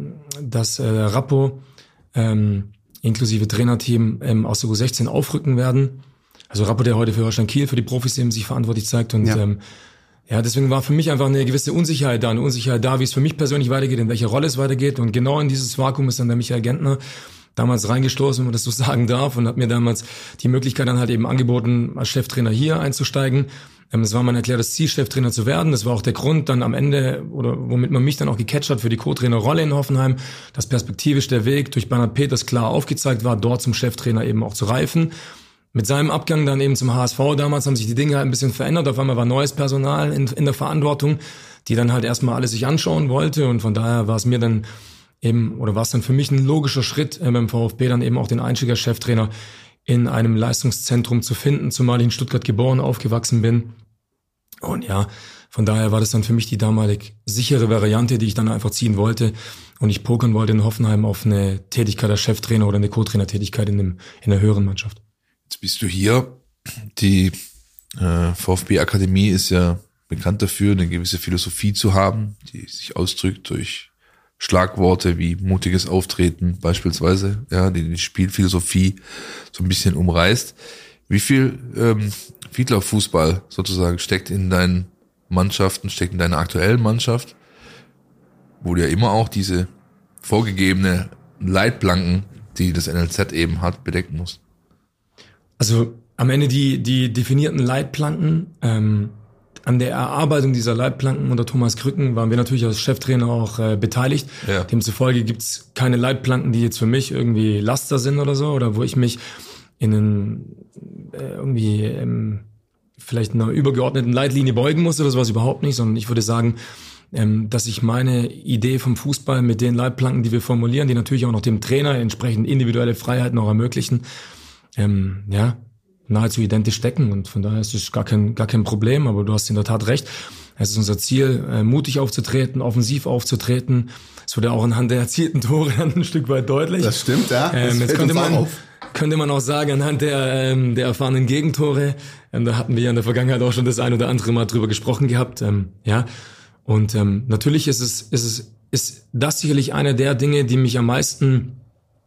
Rappo inklusive Trainerteam aus der U16 aufrücken werden. Also Rappo, der heute für Holstein Kiel, für die Profis eben sich verantwortlich zeigt. Und deswegen war für mich einfach eine gewisse Unsicherheit da, wie es für mich persönlich weitergeht, in welcher Rolle es weitergeht. Und genau in dieses Vakuum ist dann der Michael Gentner damals reingestoßen, wenn man das so sagen darf, und hat mir damals die Möglichkeit dann halt eben angeboten, als Cheftrainer hier einzusteigen. Es war mein erklärtes Ziel, Cheftrainer zu werden. Das war auch der Grund dann am Ende, oder womit man mich dann auch gecatcht hat für die Co-Trainer-Rolle in Hoffenheim, dass perspektivisch der Weg durch Bernhard Peters klar aufgezeigt war, dort zum Cheftrainer eben auch zu reifen. Mit seinem Abgang dann eben zum HSV damals haben sich die Dinge halt ein bisschen verändert. Auf einmal war neues Personal in der Verantwortung, die dann halt erstmal alles sich anschauen wollte. Und von daher war es mir dann eben, oder war es dann für mich ein logischer Schritt, beim VfB dann eben auch den Einstieg als Cheftrainer in einem Leistungszentrum zu finden, zumal ich in Stuttgart geboren, aufgewachsen bin. Und ja, von daher war das dann für mich die damalig sichere Variante, die ich dann einfach ziehen wollte. Und ich pokern wollte in Hoffenheim auf eine Tätigkeit als Cheftrainer oder eine Co-Trainer-Tätigkeit in der höheren Mannschaft. Jetzt bist du hier. Die VfB-Akademie ist ja bekannt dafür, eine gewisse Philosophie zu haben, die sich ausdrückt durch Schlagworte wie mutiges Auftreten beispielsweise, ja, die Spielphilosophie so ein bisschen umreißt. Wie viel Fiedler-Fußball sozusagen steckt in deinen Mannschaften, steckt in deiner aktuellen Mannschaft, wo du ja immer auch diese vorgegebene Leitplanken, die das NLZ eben hat, bedecken musst? Also am Ende die definierten Leitplanken, an der Erarbeitung dieser Leitplanken unter Thomas Krücken waren wir natürlich als Cheftrainer auch beteiligt. Ja. Demzufolge gibt's keine Leitplanken, die jetzt für mich irgendwie Laster sind oder so, oder wo ich mich in vielleicht einer übergeordneten Leitlinie beugen muss oder sowas, überhaupt nicht, sondern ich würde sagen, dass ich meine Idee vom Fußball mit den Leitplanken, die wir formulieren, die natürlich auch noch dem Trainer entsprechend individuelle Freiheiten auch ermöglichen, nahezu identisch decken, und von daher ist es gar kein Problem, aber du hast in der Tat recht. Es ist unser Ziel, mutig aufzutreten, offensiv aufzutreten. Es wurde auch anhand der erzielten Tore ein Stück weit deutlich. Das stimmt, ja. Jetzt könnte man auch sagen, anhand der erfahrenen Gegentore, da hatten wir ja in der Vergangenheit auch schon das ein oder andere Mal drüber gesprochen gehabt, Und natürlich ist das sicherlich eine der Dinge, die mir am meisten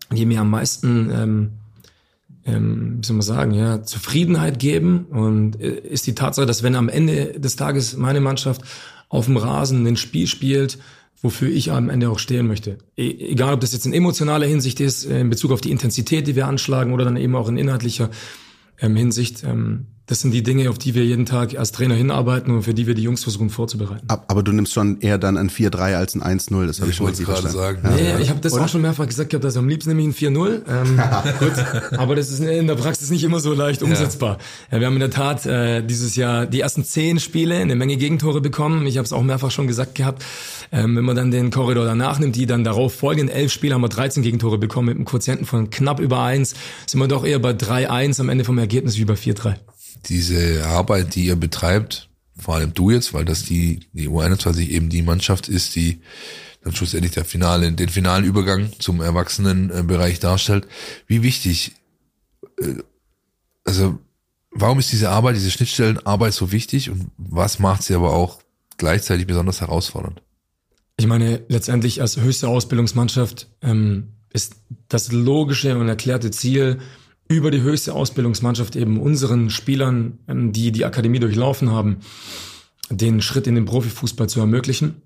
wie soll man sagen, Zufriedenheit geben, und ist die Tatsache, dass wenn am Ende des Tages meine Mannschaft auf dem Rasen ein Spiel spielt, wofür ich am Ende auch stehen möchte. Egal, ob das jetzt in emotionaler Hinsicht ist, in Bezug auf die Intensität, die wir anschlagen, oder dann eben auch in inhaltlicher Hinsicht, das sind die Dinge, auf die wir jeden Tag als Trainer hinarbeiten und für die wir die Jungs versuchen vorzubereiten. Aber du nimmst schon eher dann ein 4-3 als ein 1-0, das habe ich schon wollte gerade sagen. Ja. Nee, ich habe das auch schon mehrfach gesagt gehabt, dass am liebsten nämlich ein 4-0. Gut, aber das ist in der Praxis nicht immer so leicht umsetzbar. Ja, wir haben in der Tat dieses Jahr die ersten 10 Spiele eine Menge Gegentore bekommen. Ich habe es auch mehrfach schon gesagt gehabt. Wenn man dann den Korridor danach nimmt, die dann darauf folgenden 11 Spiele, haben wir 13 Gegentore bekommen mit einem Quotienten von knapp über 1. Sind wir doch eher bei 3-1 am Ende vom Ergebnis wie bei 4-3. Diese Arbeit, die ihr betreibt, vor allem du jetzt, weil das die U21 eben die Mannschaft ist, die dann schlussendlich den finalen Übergang zum Erwachsenenbereich darstellt. Wie wichtig, also warum ist diese Arbeit, diese Schnittstellenarbeit so wichtig und was macht sie aber auch gleichzeitig besonders herausfordernd? Ich meine, letztendlich als höchste Ausbildungsmannschaft ist das logische und erklärte Ziel, über die höchste Ausbildungsmannschaft eben unseren Spielern, die die Akademie durchlaufen haben, den Schritt in den Profifußball zu ermöglichen.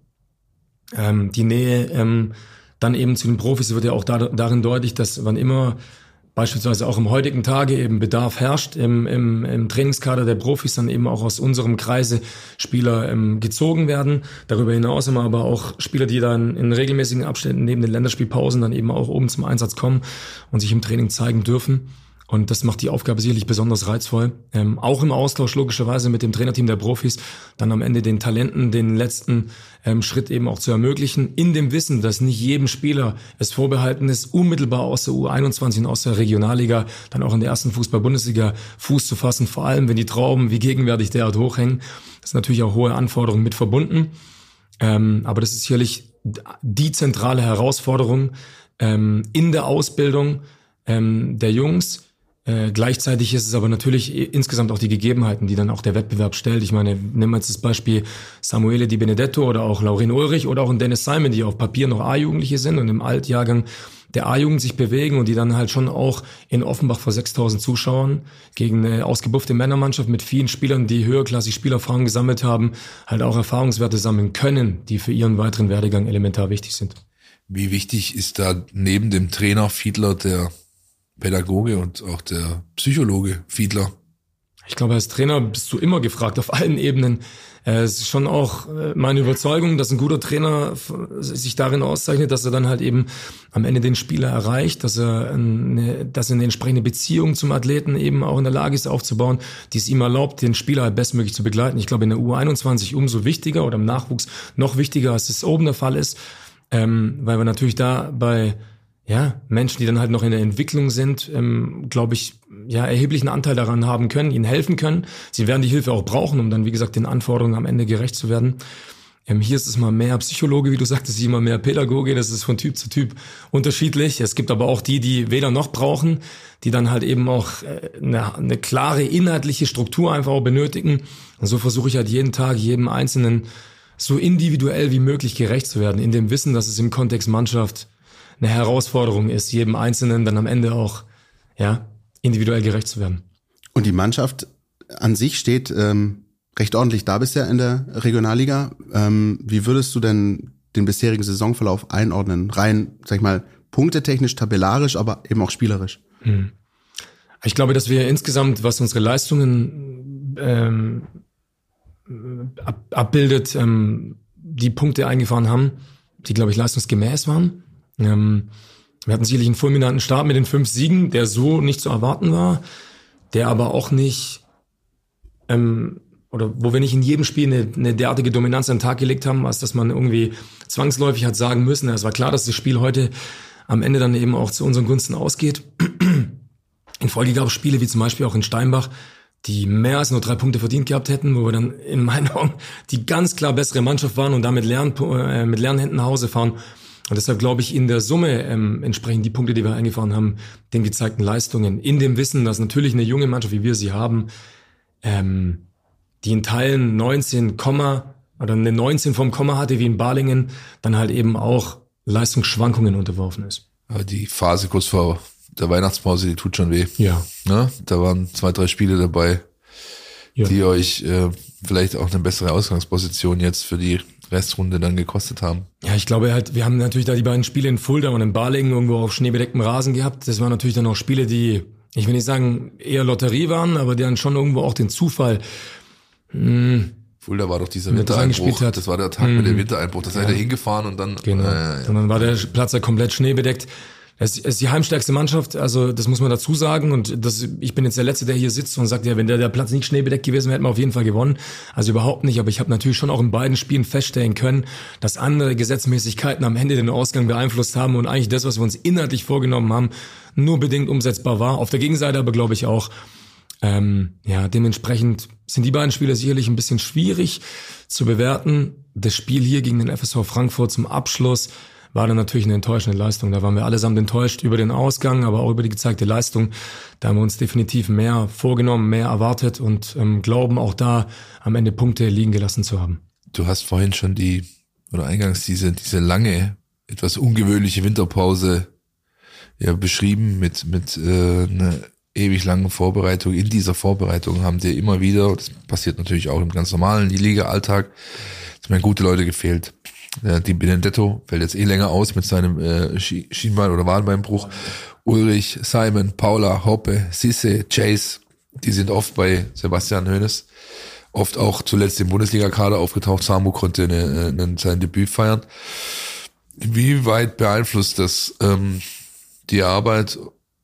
Die Nähe dann eben zu den Profis wird ja auch darin deutlich, dass wann immer beispielsweise auch im heutigen Tage eben Bedarf herrscht, im Trainingskader der Profis dann eben auch aus unserem Kreise Spieler gezogen werden. Darüber hinaus haben wir aber auch Spieler, die dann in regelmäßigen Abständen neben den Länderspielpausen dann eben auch oben zum Einsatz kommen und sich im Training zeigen dürfen. Und das macht die Aufgabe sicherlich besonders reizvoll. Auch im Austausch logischerweise mit dem Trainerteam der Profis, dann am Ende den Talenten den letzten Schritt eben auch zu ermöglichen, in dem Wissen, dass nicht jedem Spieler es vorbehalten ist, unmittelbar aus der U21 und aus der Regionalliga, dann auch in der ersten Fußball-Bundesliga Fuß zu fassen, vor allem wenn die Trauben wie gegenwärtig derart hochhängen. Das ist natürlich auch hohe Anforderungen mit verbunden. Aber das ist sicherlich die zentrale Herausforderung in der Ausbildung der Jungs. Gleichzeitig ist es aber natürlich insgesamt auch die Gegebenheiten, die dann auch der Wettbewerb stellt. Ich meine, nehmen wir jetzt das Beispiel Samuele Di Benedetto oder auch Laurin Ulrich oder auch ein Dennis Simon, die auf Papier noch A-Jugendliche sind und im Altjahrgang der A-Jugend sich bewegen und die dann halt schon auch in Offenbach vor 6.000 Zuschauern gegen eine ausgebuffte Männermannschaft mit vielen Spielern, die höherklassig Spielerfahrung gesammelt haben, halt auch Erfahrungswerte sammeln können, die für ihren weiteren Werdegang elementar wichtig sind. Wie wichtig ist da neben dem Trainer Fiedler der Pädagoge und auch der Psychologe Fiedler? Ich glaube, als Trainer bist du immer gefragt, auf allen Ebenen. Es ist schon auch meine Überzeugung, dass ein guter Trainer sich darin auszeichnet, dass er dann halt eben am Ende den Spieler erreicht, dass er eine entsprechende Beziehung zum Athleten eben auch in der Lage ist aufzubauen, die es ihm erlaubt, den Spieler halt bestmöglich zu begleiten. Ich glaube, in der U21 umso wichtiger oder im Nachwuchs noch wichtiger, als es oben der Fall ist, weil wir natürlich da bei Menschen, die dann halt noch in der Entwicklung sind, glaube ich, erheblichen Anteil daran haben können, ihnen helfen können. Sie werden die Hilfe auch brauchen, um dann, wie gesagt, den Anforderungen am Ende gerecht zu werden. Hier ist es mal mehr Psychologe, wie du sagtest, immer mehr Pädagoge. Das ist von Typ zu Typ unterschiedlich. Es gibt aber auch die weder noch brauchen, die dann halt eben auch eine klare inhaltliche Struktur einfach auch benötigen. Und so versuche ich halt jeden Tag, jedem Einzelnen so individuell wie möglich gerecht zu werden, in dem Wissen, dass es im Kontext Mannschaft eine Herausforderung ist, jedem Einzelnen dann am Ende auch individuell gerecht zu werden. Und die Mannschaft an sich steht recht ordentlich da bisher in der Regionalliga. Wie würdest du denn den bisherigen Saisonverlauf einordnen? Rein, sag ich mal, punktetechnisch, tabellarisch, aber eben auch spielerisch. Ich glaube, dass wir insgesamt, was unsere Leistungen abbildet, die Punkte eingefahren haben, die, glaube ich, leistungsgemäß waren. Wir hatten sicherlich einen fulminanten Start mit den 5 Siegen, der so nicht zu erwarten war, der aber auch nicht, oder wo wir nicht in jedem Spiel eine derartige Dominanz an den Tag gelegt haben, als dass man irgendwie zwangsläufig hat sagen müssen, es war klar, dass das Spiel heute am Ende dann eben auch zu unseren Gunsten ausgeht. In Folge gab es Spiele wie zum Beispiel auch in Steinbach, die mehr als nur 3 Punkte verdient gehabt hätten, wo wir dann in meinen Augen die ganz klar bessere Mannschaft waren und damit mit leeren Händen nach Hause fahren. Und deshalb glaube ich, in der Summe entsprechen die Punkte, die wir eingefahren haben, den gezeigten Leistungen. In dem Wissen, dass natürlich eine junge Mannschaft, wie wir sie haben, die in Teilen 19, oder eine 19 vom Komma hatte, wie in Balingen, dann halt eben auch Leistungsschwankungen unterworfen ist. Aber die Phase kurz vor der Weihnachtspause, die tut schon weh. Ja. Ne? Da waren 2, 3 Spiele dabei, die euch vielleicht auch eine bessere Ausgangsposition jetzt für die Restrunde dann gekostet haben. Ja, ich glaube halt, wir haben natürlich da die beiden Spiele in Fulda und in Balingen irgendwo auf schneebedecktem Rasen gehabt. Das waren natürlich dann auch Spiele, die ich will nicht sagen, eher Lotterie waren, aber die dann schon irgendwo auch den Zufall Fulda war doch dieser Wintereinbruch. Das war der Tag mit dem Wintereinbruch. Da seid ihr hingefahren und dann... Genau. Und dann war der Platz ja komplett schneebedeckt. Es ist die heimstärkste Mannschaft, also das muss man dazu sagen. Und ich bin jetzt der Letzte, der hier sitzt und sagt, ja, wenn der Platz nicht schneebedeckt gewesen wäre, hätten wir auf jeden Fall gewonnen. Also überhaupt nicht. Aber ich habe natürlich schon auch in beiden Spielen feststellen können, dass andere Gesetzmäßigkeiten am Ende den Ausgang beeinflusst haben und eigentlich das, was wir uns inhaltlich vorgenommen haben, nur bedingt umsetzbar war. Auf der Gegenseite aber glaube ich auch, dementsprechend sind die beiden Spiele sicherlich ein bisschen schwierig zu bewerten. Das Spiel hier gegen den FSV Frankfurt zum Abschluss war dann natürlich eine enttäuschende Leistung. Da waren wir allesamt enttäuscht über den Ausgang, aber auch über die gezeigte Leistung. Da haben wir uns definitiv mehr vorgenommen, mehr erwartet und glauben auch da am Ende Punkte liegen gelassen zu haben. Du hast vorhin schon eingangs diese lange, etwas ungewöhnliche Winterpause beschrieben mit einer ewig langen Vorbereitung. In dieser Vorbereitung haben dir immer wieder, das passiert natürlich auch im ganz normalen Liga-Alltag, es haben gute Leute gefehlt. Die Benedetto fällt jetzt länger aus mit seinem Schienbein- oder Wadenbeinbruch. Ulrich, Simon, Paula, Hoppe, Sisse, Chase, die sind oft bei Sebastian Hoeneß, oft auch zuletzt im Bundesliga-Kader aufgetaucht. Samu konnte sein Debüt feiern. Wie weit beeinflusst das die Arbeit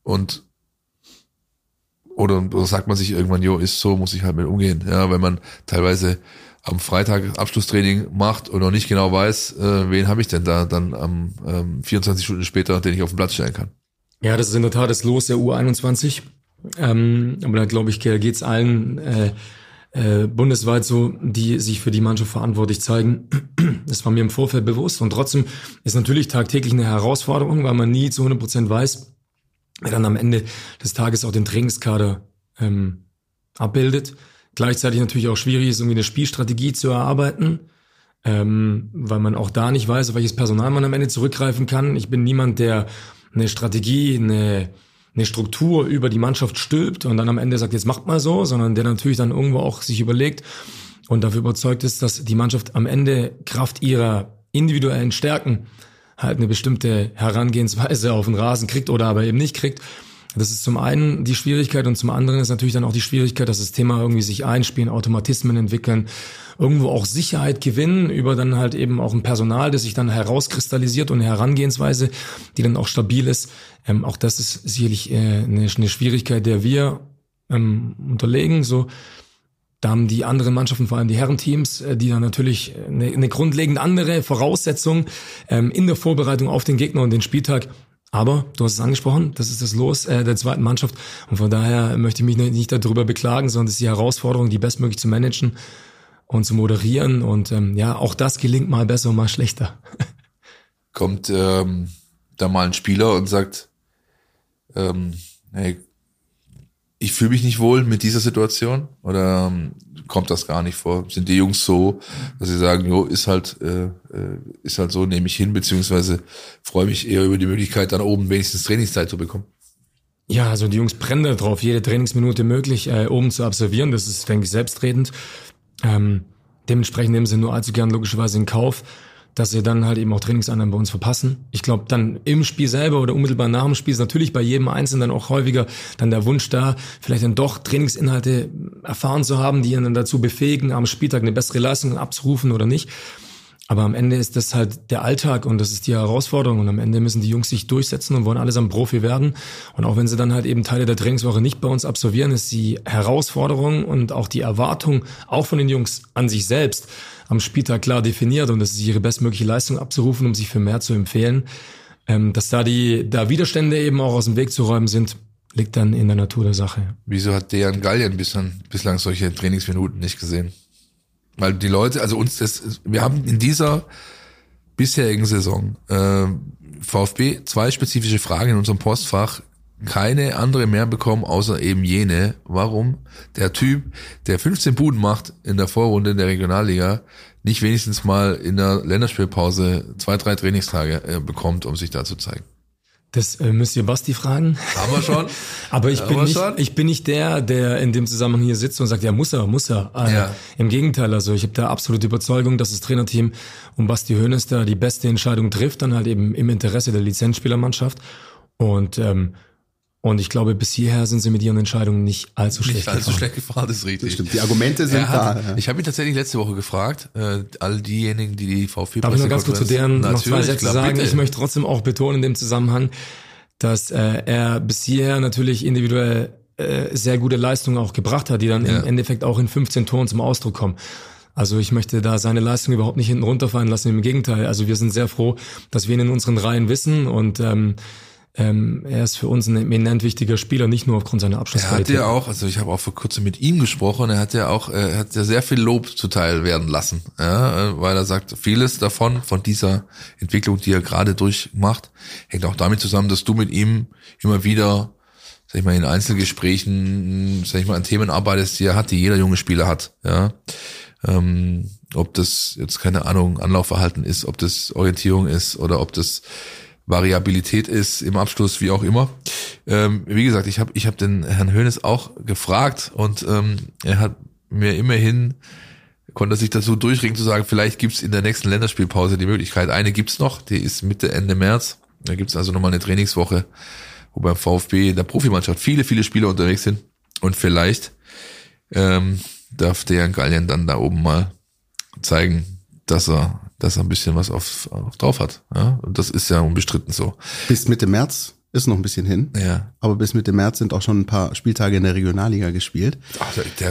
oder sagt man sich irgendwann, ist so, muss ich halt mit umgehen. Ja, wenn man teilweise am Freitag Abschlusstraining macht und noch nicht genau weiß, wen habe ich denn da dann am 24 Stunden später, den ich auf den Platz stellen kann. Ja, das ist in der Tat das Los der U21. Aber da glaube ich, geht's allen bundesweit so, die sich für die Mannschaft verantwortlich zeigen. Das war mir im Vorfeld bewusst. Und trotzdem ist natürlich tagtäglich eine Herausforderung, weil man nie zu 100% weiß, wer dann am Ende des Tages auch den Trainingskader abbildet. Gleichzeitig natürlich auch schwierig ist, irgendwie eine Spielstrategie zu erarbeiten, weil man auch da nicht weiß, auf welches Personal man am Ende zurückgreifen kann. Ich bin niemand, der eine Strategie, eine Struktur über die Mannschaft stülpt und dann am Ende sagt, jetzt macht mal so, sondern der natürlich dann irgendwo auch sich überlegt und dafür überzeugt ist, dass die Mannschaft am Ende Kraft ihrer individuellen Stärken halt eine bestimmte Herangehensweise auf den Rasen kriegt oder aber eben nicht kriegt. Das ist zum einen die Schwierigkeit und zum anderen ist natürlich dann auch die Schwierigkeit, dass das Thema irgendwie sich einspielen, Automatismen entwickeln, irgendwo auch Sicherheit gewinnen über dann halt eben auch ein Personal, das sich dann herauskristallisiert und eine Herangehensweise, die dann auch stabil ist. Auch das ist sicherlich eine Schwierigkeit, der wir unterlegen. So, da haben die anderen Mannschaften, vor allem die Herrenteams, die dann natürlich eine grundlegend andere Voraussetzung in der Vorbereitung auf den Gegner und den Spieltag. Aber, du hast es angesprochen, das ist das Los der zweiten Mannschaft. Und von daher möchte ich mich nicht darüber beklagen, sondern es ist die Herausforderung, die bestmöglich zu managen und zu moderieren. Und auch das gelingt mal besser und mal schlechter. Kommt da mal ein Spieler und sagt, hey, ich fühle mich nicht wohl mit dieser Situation? Oder kommt das gar nicht vor? Sind die Jungs so, dass sie sagen, ist halt so, nehme ich hin, beziehungsweise freue mich eher über die Möglichkeit, dann oben wenigstens Trainingszeit zu bekommen? Ja, also die Jungs brennen da drauf, jede Trainingsminute möglich oben zu absolvieren. Das ist, denke ich, selbstredend. Dementsprechend nehmen sie nur allzu gern logischerweise in Kauf, dass sie dann halt eben auch Trainingseinheiten bei uns verpassen. Ich glaube, dann im Spiel selber oder unmittelbar nach dem Spiel ist natürlich bei jedem Einzelnen dann auch häufiger dann der Wunsch da, vielleicht dann doch Trainingsinhalte erfahren zu haben, die ihn dann dazu befähigen, am Spieltag eine bessere Leistung abzurufen oder nicht. Aber am Ende ist das halt der Alltag und das ist die Herausforderung und am Ende müssen die Jungs sich durchsetzen und wollen allesamt Profi werden. Und auch wenn sie dann halt eben Teile der Trainingswoche nicht bei uns absolvieren, ist die Herausforderung und auch die Erwartung auch von den Jungs an sich selbst am Spieltag klar definiert und das ist ihre bestmögliche Leistung abzurufen, um sich für mehr zu empfehlen. Dass da Widerstände eben auch aus dem Weg zu räumen sind, liegt dann in der Natur der Sache. Wieso hat Dejan Gallien bislang solche Trainingsminuten nicht gesehen? Weil die Leute, also wir haben in dieser bisherigen Saison VfB 2 spezifische Fragen in unserem Postfach, keine andere mehr bekommen, außer eben jene. Warum der Typ, der 15 Buden macht in der Vorrunde in der Regionalliga, nicht wenigstens mal in der Länderspielpause 2-3 Trainingstage bekommt, um sich da zu zeigen? Das müsst ihr Basti fragen. Haben wir schon. Aber ich bin nicht der in dem Zusammenhang hier sitzt und sagt, ja, muss er. Ja. Im Gegenteil, also ich habe da absolute Überzeugung, dass das Trainerteam um Basti Hoeneß da die beste Entscheidung trifft, dann halt eben im Interesse der Lizenzspielermannschaft. Und Und ich glaube, bis hierher sind sie mit ihren Entscheidungen nicht allzu schlecht gefahren. Nicht allzu schlecht gefahren, das ist richtig. Das stimmt, die Argumente sind da. Ja. Ich habe ihn tatsächlich letzte Woche gefragt, all diejenigen, die VfB Darf ich noch ganz kurz zu deren noch 2 Sätze sagen? Bitte. Ich möchte trotzdem auch betonen in dem Zusammenhang, dass er bis hierher natürlich individuell sehr gute Leistungen auch gebracht hat, die dann im Endeffekt auch in 15 Toren zum Ausdruck kommen. Also ich möchte da seine Leistung überhaupt nicht hinten runterfallen lassen, im Gegenteil. Also wir sind sehr froh, dass wir ihn in unseren Reihen wissen und er ist für uns ein eminent wichtiger Spieler, nicht nur aufgrund seiner Abschlussqualität. Er hat ja auch, also ich habe auch vor kurzem mit ihm gesprochen, er hat ja sehr viel Lob zuteil werden lassen, ja, weil er sagt, vieles davon, von dieser Entwicklung, die er gerade durchmacht, hängt auch damit zusammen, dass du mit ihm immer wieder, sag ich mal, in Einzelgesprächen, sag ich mal, an Themen arbeitest, die er hat, die jeder junge Spieler hat, ja. Ob das jetzt, keine Ahnung, Anlaufverhalten ist, ob das Orientierung ist oder ob das Variabilität ist im Abschluss, wie auch immer. Wie gesagt, ich hab den Herrn Hoeneß auch gefragt und er hat mir immerhin, konnte sich dazu durchringen zu sagen, vielleicht gibt's in der nächsten Länderspielpause die Möglichkeit. Eine gibt's noch, die ist Mitte, Ende März. Da gibt's also nochmal eine Trainingswoche, wo beim VfB in der Profimannschaft viele, viele Spieler unterwegs sind und vielleicht darf der Jan Gallian dann da oben mal zeigen, dass er ein bisschen was auf drauf hat. Ja? Und das ist ja unbestritten so. Bis Mitte März ist noch ein bisschen hin. Ja. Aber bis Mitte März sind auch schon ein paar Spieltage in der Regionalliga gespielt. Ach,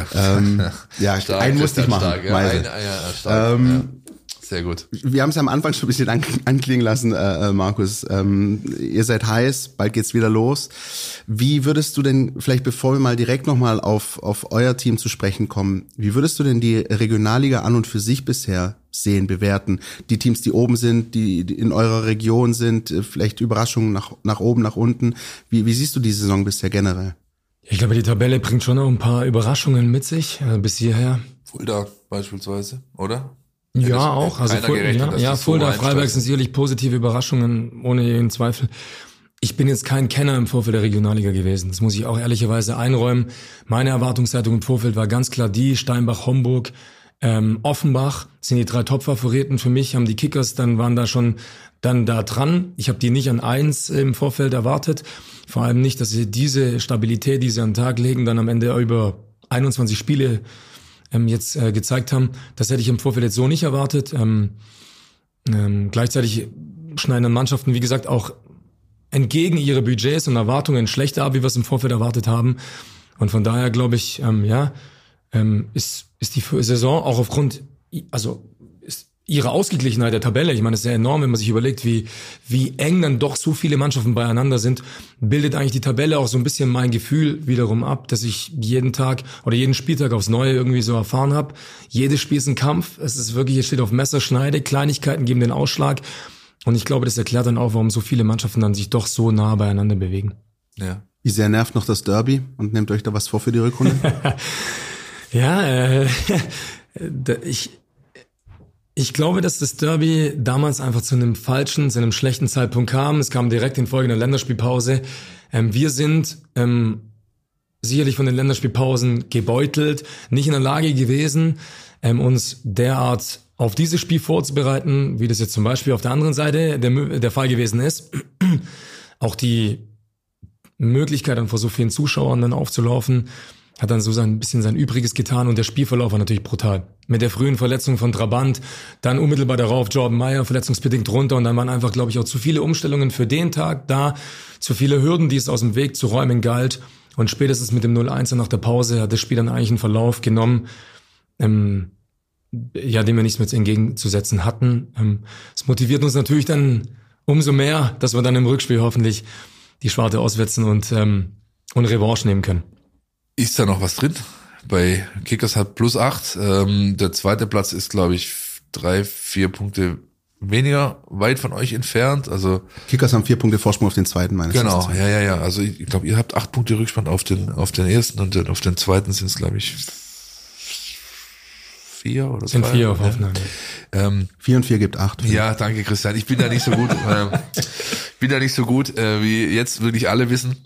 ja, stark, einen musste ich machen. Stark, ja, stark, sehr gut. Wir haben es ja am Anfang schon ein bisschen anklingen lassen, Markus. Ihr seid heiß, bald geht's wieder los. Wie würdest du denn, vielleicht bevor wir mal direkt nochmal auf euer Team zu sprechen kommen, wie würdest du denn die Regionalliga an und für sich bisher sehen, bewerten? Die Teams, die oben sind, die in eurer Region sind, vielleicht Überraschungen nach oben, nach unten. Wie siehst du die Saison bisher generell? Ich glaube, die Tabelle bringt schon noch ein paar Überraschungen mit sich, bis hierher. Fulda beispielsweise, oder? Ja, auch. Also Fulda, Freiberg sind sicherlich positive Überraschungen, ohne jeden Zweifel. Ich bin jetzt kein Kenner im Vorfeld der Regionalliga gewesen. Das muss ich auch ehrlicherweise einräumen. Meine Erwartungshaltung im Vorfeld war ganz klar die, Steinbach, Homburg, Offenbach sind die 3 Top-Favoriten für mich, haben die Kickers, waren da schon dann da dran. Ich habe die nicht an 1 im Vorfeld erwartet. Vor allem nicht, dass sie diese Stabilität, die sie an den Tag legen, dann am Ende über 21 Spiele jetzt gezeigt haben. Das hätte ich im Vorfeld jetzt so nicht erwartet. Gleichzeitig schneiden dann Mannschaften, wie gesagt, auch entgegen ihre Budgets und Erwartungen schlechter ab, wie wir es im Vorfeld erwartet haben. Und von daher glaube ich, ist die Saison auch aufgrund, ist ihre Ausgeglichenheit der Tabelle, ich meine, das ist sehr enorm, wenn man sich überlegt, wie eng dann doch so viele Mannschaften beieinander sind, bildet eigentlich die Tabelle auch so ein bisschen mein Gefühl wiederum ab, dass ich jeden Tag oder jeden Spieltag aufs Neue irgendwie so erfahren habe. Jedes Spiel ist ein Kampf, es ist wirklich, es steht auf Messerschneide, Kleinigkeiten geben den Ausschlag und ich glaube, das erklärt dann auch, warum so viele Mannschaften dann sich doch so nah beieinander bewegen. Ja. Wie sehr nervt noch das Derby und nehmt euch da was vor für die Rückrunde? Ich glaube, dass das Derby damals einfach zu einem schlechten Zeitpunkt kam. Es kam direkt in Folge einer Länderspielpause. Wir sind sicherlich von den Länderspielpausen gebeutelt, nicht in der Lage gewesen, uns derart auf dieses Spiel vorzubereiten, wie das jetzt zum Beispiel auf der anderen Seite der Fall gewesen ist. Auch die Möglichkeit, dann vor so vielen Zuschauern dann aufzulaufen, hat dann so ein bisschen sein Übriges getan und der Spielverlauf war natürlich brutal. Mit der frühen Verletzung von Trabant, dann unmittelbar darauf Jordan Meyer verletzungsbedingt runter und dann waren einfach, glaube ich, auch zu viele Umstellungen für den Tag da, zu viele Hürden, die es aus dem Weg zu räumen galt und spätestens mit dem 0-1 nach der Pause hat das Spiel dann eigentlich einen Verlauf genommen, dem wir nichts mehr entgegenzusetzen hatten. Es motiviert uns natürlich dann umso mehr, dass wir dann im Rückspiel hoffentlich die Schwarte auswetzen und Revanche nehmen können. Ist da noch was drin? Bei Kickers hat +8. Der zweite Platz ist, glaube ich, 3-4 Punkte weniger weit von euch entfernt. Also Kickers haben 4 Punkte Vorsprung auf den zweiten meines Erachtens. Genau, ja. Also ich glaube, ihr habt 8 Punkte Rückstand auf den ersten und auf den zweiten sind es, glaube ich, 4 oder so. Sind 4 auf Aufnahme. 4 und 4 gibt 8. Ja, danke Christian. Ich bin da nicht so gut. Wie jetzt wirklich alle wissen.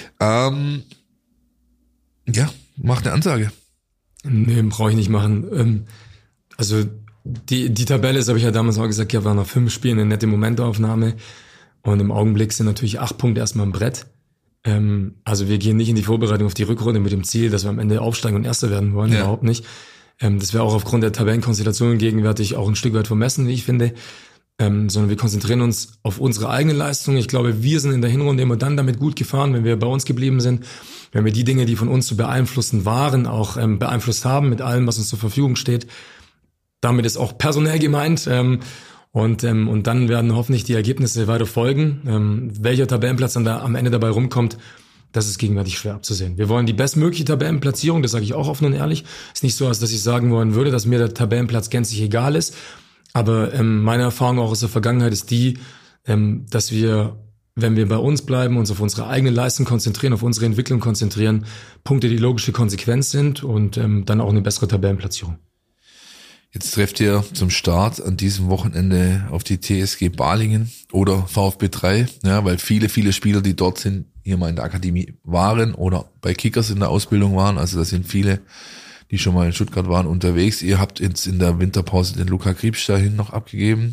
Ja, mach eine Ansage. Nee, brauche ich nicht machen. Also die Tabelle, das habe ich ja damals auch gesagt, war nach 5 Spielen eine nette Momentaufnahme. Und im Augenblick sind natürlich 8 Punkte erstmal im Brett. Also wir gehen nicht in die Vorbereitung auf die Rückrunde mit dem Ziel, dass wir am Ende aufsteigen und Erster werden wollen, überhaupt nicht. Das wäre auch aufgrund der Tabellenkonstellation gegenwärtig auch ein Stück weit vermessen, wie ich finde. Sondern wir konzentrieren uns auf unsere eigene Leistung. Ich glaube, wir sind in der Hinrunde immer dann damit gut gefahren, wenn wir bei uns geblieben sind, wenn wir die Dinge, die von uns zu beeinflussen waren, auch beeinflusst haben mit allem, was uns zur Verfügung steht. Damit ist auch personell gemeint. Und dann werden hoffentlich die Ergebnisse weiter folgen. Welcher Tabellenplatz dann da am Ende dabei rumkommt, das ist gegenwärtig schwer abzusehen. Wir wollen die bestmögliche Tabellenplatzierung, das sage ich auch offen und ehrlich. Ist nicht so, als dass ich sagen wollen würde, dass mir der Tabellenplatz gänzlich egal ist. Aber meine Erfahrung auch aus der Vergangenheit ist die, dass wir, wenn wir bei uns bleiben, uns auf unsere eigene Leistung konzentrieren, auf unsere Entwicklung konzentrieren, Punkte, die logische Konsequenz sind und dann auch eine bessere Tabellenplatzierung. Jetzt trefft ihr zum Start an diesem Wochenende auf die TSG Balingen oder VfB 3, ja, weil viele Spieler, die dort sind, hier mal in der Akademie waren oder bei Kickers in der Ausbildung waren. Also das sind viele, die schon mal in Stuttgart waren, unterwegs. Ihr habt jetzt in der Winterpause den Luca Kriebsch dahin noch abgegeben.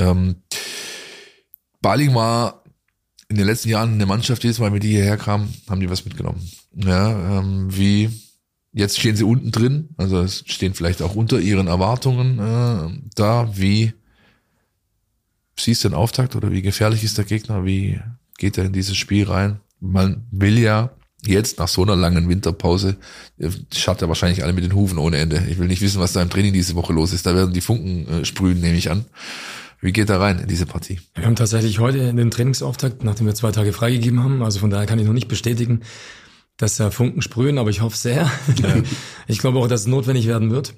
Balingen war in den letzten Jahren eine Mannschaft, jedes Mal, wenn die hierher kamen, haben die was mitgenommen. Ja, jetzt stehen sie unten drin, also es stehen vielleicht auch unter ihren Erwartungen da. Wie siehst du den Auftakt oder wie gefährlich ist der Gegner? Wie geht er in dieses Spiel rein? Man will ja jetzt nach so einer langen Winterpause, schaut er wahrscheinlich alle mit den Hufen ohne Ende. Ich will nicht wissen, was da im Training diese Woche los ist. Da werden die Funken sprühen, nehme ich an. Wie geht er rein in diese Partie? Wir haben tatsächlich heute den Trainingsauftakt, nachdem wir 2 Tage freigegeben haben. Also von daher kann ich noch nicht bestätigen, dass da Funken sprühen, aber ich hoffe sehr. Ja. Ich glaube auch, dass es notwendig werden wird.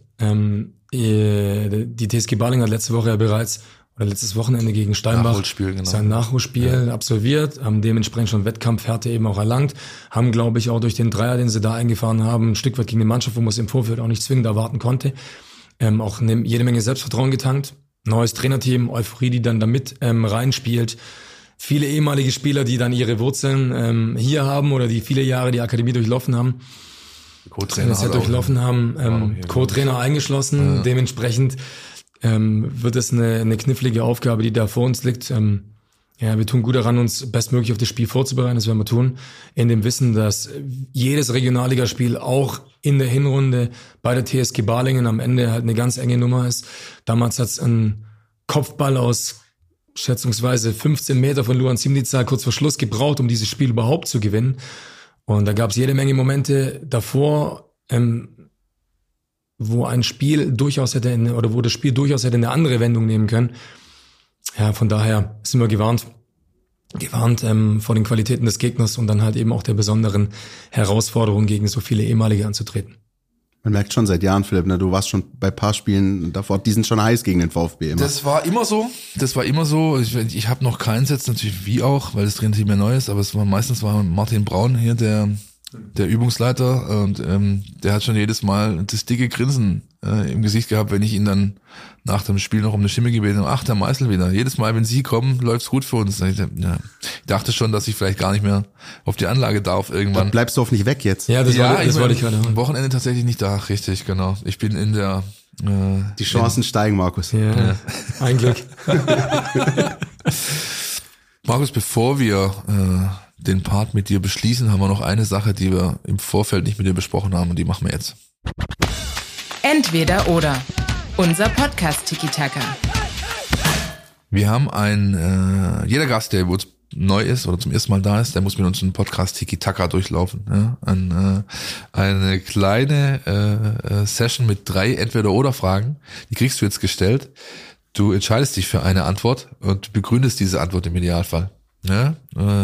Die TSG Balingen hat letztes Wochenende gegen Steinbach sein Nachholspiel absolviert, haben dementsprechend schon Wettkampfhärte eben auch erlangt, haben, glaube ich, auch durch den Dreier, den sie da eingefahren haben, ein Stück weit gegen eine Mannschaft, wo man es im Vorfeld auch nicht zwingend erwarten konnte, auch jede Menge Selbstvertrauen getankt, neues Trainerteam, Euphorie, die dann da mit reinspielt, viele ehemalige Spieler, die dann ihre Wurzeln hier haben oder die viele Jahre die Akademie durchlaufen haben, Co-Trainer eingeschlossen, dementsprechend wird es eine knifflige Aufgabe, die da vor uns liegt. Wir tun gut daran, uns bestmöglich auf das Spiel vorzubereiten. Das werden wir tun. In dem Wissen, dass jedes Regionalligaspiel auch in der Hinrunde bei der TSG Balingen am Ende halt eine ganz enge Nummer ist. Damals hat es einen Kopfball aus schätzungsweise 15 Meter von Luan Simnica kurz vor Schluss gebraucht, um dieses Spiel überhaupt zu gewinnen. Und da gab es jede Menge Momente davor, wo das Spiel durchaus hätte eine andere Wendung nehmen können. Ja, von daher sind wir gewarnt vor den Qualitäten des Gegners und dann halt eben auch der besonderen Herausforderung, gegen so viele ehemalige anzutreten. Man merkt schon seit Jahren, Philipp, ne, du warst schon bei ein paar Spielen davor, die sind schon heiß gegen den VfB immer. Das war immer so. Ich habe noch keins jetzt, natürlich wie auch, weil das Trainerteam ja neu ist, aber meistens war Martin Braun hier der Übungsleiter und der hat schon jedes Mal das dicke Grinsen im Gesicht gehabt, wenn ich ihn dann nach dem Spiel noch um eine Stimme gebeten habe. Ach, der Meißel wieder. Jedes Mal, wenn Sie kommen, läuft's gut für uns. Ich dachte schon, dass ich vielleicht gar nicht mehr auf die Anlage darf irgendwann. Da bleibst du auf nicht weg jetzt. Ja, das wollte ich gerade. Am Wochenende tatsächlich nicht da, richtig, genau. Ich bin in der die Chancen steigen, Markus. Ja. Ein Glück. Markus, bevor wir den Part mit dir beschließen, haben wir noch eine Sache, die wir im Vorfeld nicht mit dir besprochen haben und die machen wir jetzt. Entweder oder. Unser Podcast Tiki-Taka. Wir haben jeder Gast, der bei uns neu ist oder zum ersten Mal da ist, der muss mit uns einen Podcast Tiki-Taka durchlaufen. Ja? Eine kleine Session mit 3 Entweder-oder-Fragen. Die kriegst du jetzt gestellt. Du entscheidest dich für eine Antwort und begründest diese Antwort im Idealfall. Ja,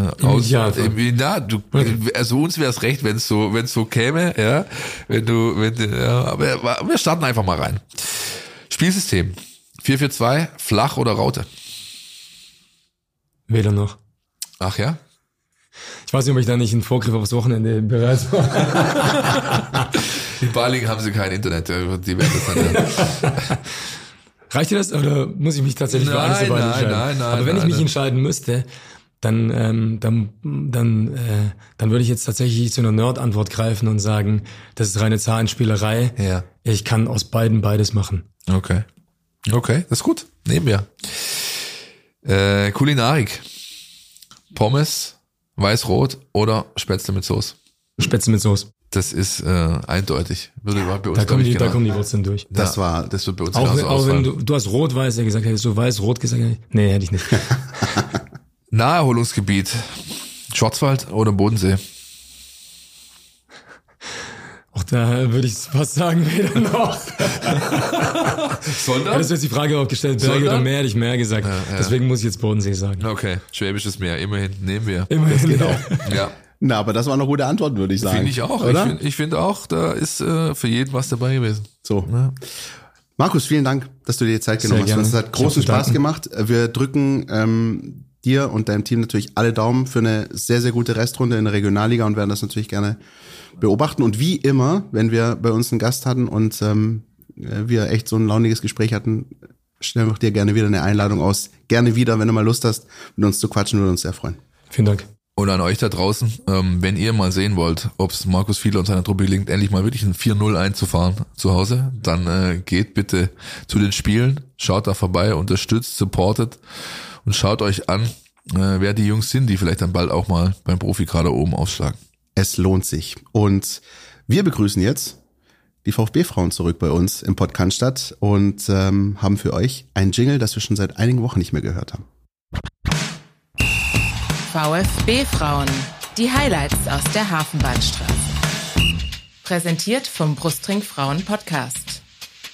also uns wäre es recht, wenn es so käme, ja, aber wir starten einfach mal rein. Spielsystem 4-4-2, flach oder Raute? Weder noch. Ach ja? Ich weiß nicht, ob ich da nicht einen Vorgriff aufs Wochenende bereit war. In Balingen haben sie kein Internet, die werden das dann Reicht dir das oder muss ich mich tatsächlich für eins dabei entscheiden? Nein. Aber wenn ich mich entscheiden müsste, dann würde ich jetzt tatsächlich zu einer Nerd-Antwort greifen und sagen, das ist reine Zahlenspielerei. Ja. Ich kann aus beiden beides machen. Okay, das ist gut. Nehmen wir. Kulinarik. Pommes, Weiß-Rot oder Spätzle mit Soße? Spätzle mit Soße. Das ist eindeutig. Würde bei uns, Da kommen die Wurzeln durch. Das wird bei uns Auch wenn du hast Rot-Weiß ja gesagt, hättest du Weiß-Rot gesagt? Nee, hätte ich nicht. Naherholungsgebiet. Schwarzwald oder Bodensee? Auch da würde ich fast sagen, weder noch. Sondern? Hättest du jetzt die Frage auch gestellt, Berge oder Meer, hätte ich Meer gesagt. Ja. Deswegen muss ich jetzt Bodensee sagen. Okay, Schwäbisches Meer, immerhin, nehmen wir. Immerhin. Das geht auch. Ja. Na, aber das war eine gute Antwort, würde ich sagen. Finde ich auch. Oder? Ich finde auch, da ist für jeden was dabei gewesen. So. Ja. Markus, vielen Dank, dass du dir die Zeit genommen hast. Das hat großen Spaß gemacht. Wir drücken dir und deinem Team natürlich alle Daumen für eine sehr, sehr gute Restrunde in der Regionalliga und werden das natürlich gerne beobachten. Und wie immer, wenn wir bei uns einen Gast hatten und wir echt so ein launiges Gespräch hatten, stellen wir dir gerne wieder eine Einladung aus. Gerne wieder, wenn du mal Lust hast, mit uns zu quatschen, würde uns sehr freuen. Vielen Dank. Und an euch da draußen, wenn ihr mal sehen wollt, ob es Markus Fiedler und seiner Truppe gelingt, endlich mal wirklich ein 4-0 einzufahren zu Hause, dann geht bitte zu den Spielen, schaut da vorbei, unterstützt, supportet und schaut euch an, wer die Jungs sind, die vielleicht dann bald auch mal beim Profi gerade oben aufschlagen. Es lohnt sich. Und wir begrüßen jetzt die VfB-Frauen zurück bei uns im Podcast und haben für euch ein Jingle, das wir schon seit einigen Wochen nicht mehr gehört haben. VfB-Frauen, die Highlights aus der Hafenbahnstraße. Präsentiert vom Brustring Frauen Podcast.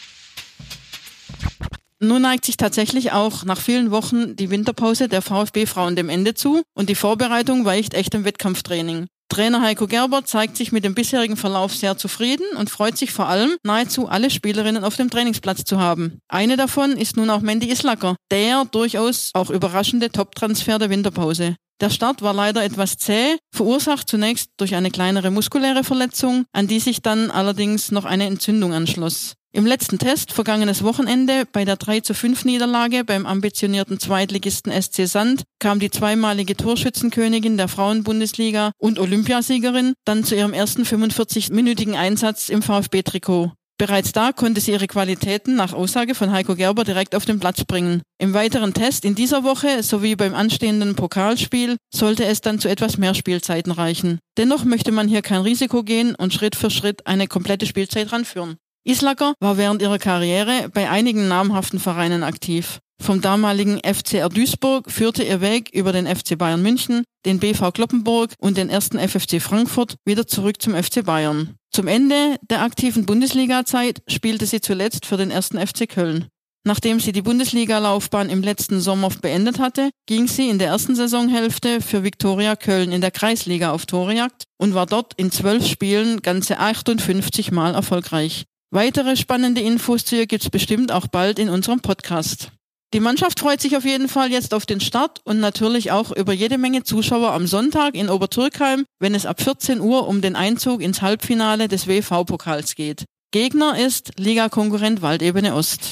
Nun neigt sich tatsächlich auch nach vielen Wochen die Winterpause der VfB-Frauen dem Ende zu und die Vorbereitung weicht echt im Wettkampftraining. Trainer Heiko Gerber zeigt sich mit dem bisherigen Verlauf sehr zufrieden und freut sich vor allem, nahezu alle Spielerinnen auf dem Trainingsplatz zu haben. Eine davon ist nun auch Mandy Islacker, der durchaus auch überraschende Top-Transfer der Winterpause. Der Start war leider etwas zäh, verursacht zunächst durch eine kleinere muskuläre Verletzung, an die sich dann allerdings noch eine Entzündung anschloss. Im letzten Test, vergangenes Wochenende, bei der 3-5-Niederlage beim ambitionierten Zweitligisten SC Sand, kam die zweimalige Torschützenkönigin der Frauenbundesliga und Olympiasiegerin dann zu ihrem ersten 45-minütigen Einsatz im VfB-Trikot. Bereits da konnte sie ihre Qualitäten nach Aussage von Heiko Gerber direkt auf den Platz bringen. Im weiteren Test in dieser Woche sowie beim anstehenden Pokalspiel sollte es dann zu etwas mehr Spielzeiten reichen. Dennoch möchte man hier kein Risiko gehen und Schritt für Schritt eine komplette Spielzeit ranführen. Islacker war während ihrer Karriere bei einigen namhaften Vereinen aktiv. Vom damaligen FCR Duisburg führte ihr Weg über den FC Bayern München, den BV Cloppenburg und den ersten FFC Frankfurt wieder zurück zum FC Bayern. Zum Ende der aktiven Bundesliga-Zeit spielte sie zuletzt für den ersten FC Köln. Nachdem sie die Bundesliga-Laufbahn im letzten Sommer beendet hatte, ging sie in der ersten Saisonhälfte für Viktoria Köln in der Kreisliga auf Torejagd und war dort in 12 Spielen ganze 58 Mal erfolgreich. Weitere spannende Infos zu ihr gibt's bestimmt auch bald in unserem Podcast. Die Mannschaft freut sich auf jeden Fall jetzt auf den Start und natürlich auch über jede Menge Zuschauer am Sonntag in Obertürkheim, wenn es ab 14 Uhr um den Einzug ins Halbfinale des WV-Pokals geht. Gegner ist Ligakonkurrent Waldebene Ost.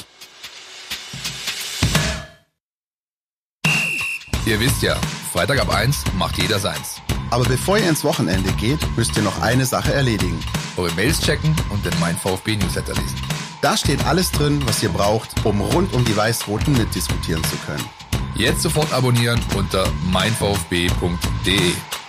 Ihr wisst ja, Freitag ab 1 macht jeder seins. Aber bevor ihr ins Wochenende geht, müsst ihr noch eine Sache erledigen. Eure Mails checken und den Mein VfB Newsletter lesen. Da steht alles drin, was ihr braucht, um rund um die Weiß-Roten mitdiskutieren zu können. Jetzt sofort abonnieren unter meinvfb.de.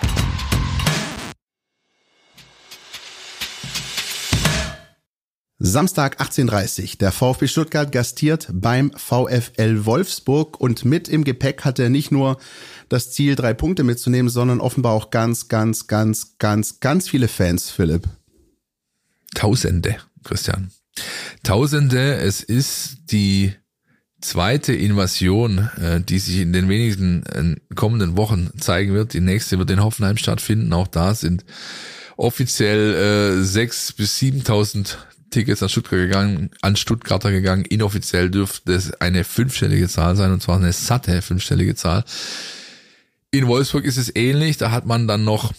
Samstag 18:30 Uhr. Der VfB Stuttgart gastiert beim VfL Wolfsburg und mit im Gepäck hat er nicht nur das Ziel, 3 Punkte mitzunehmen, sondern offenbar auch ganz viele Fans, Philipp. Tausende, Christian. Tausende, es ist die zweite Invasion, die sich in den wenigen kommenden Wochen zeigen wird. Die nächste wird in Hoffenheim stattfinden. Auch da sind offiziell 6.000 bis 7.000 Tickets an Stuttgarter gegangen. Inoffiziell dürfte es eine 5-stellige Zahl sein, und zwar eine satte 5-stellige Zahl. In Wolfsburg ist es ähnlich. Da hat man dann noch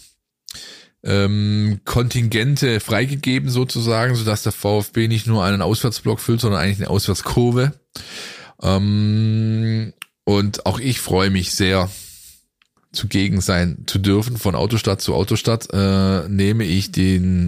Kontingente freigegeben sozusagen, sodass der VfB nicht nur einen Auswärtsblock füllt, sondern eigentlich eine Auswärtskurve. Und auch ich freue mich sehr, zugegen sein zu dürfen. Von Autostadt zu Autostadt nehme ich den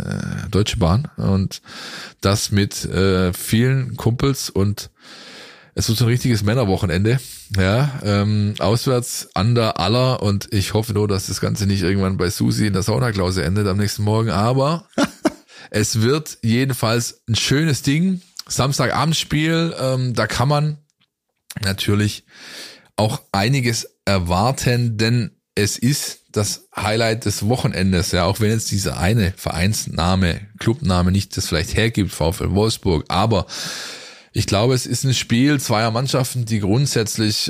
Deutsche Bahn und das mit vielen Kumpels und Es wird so ein richtiges Männerwochenende, ja, auswärts an der Aller und ich hoffe nur, dass das Ganze nicht irgendwann bei Susi in der Saunaklause endet am nächsten Morgen, aber es wird jedenfalls ein schönes Ding. Samstagabendspiel, da kann man natürlich auch einiges erwarten, denn es ist das Highlight des Wochenendes, ja, auch wenn jetzt dieser eine Vereinsname, Clubname nicht das vielleicht hergibt, VfL Wolfsburg, aber ich glaube, es ist ein Spiel zweier Mannschaften, die grundsätzlich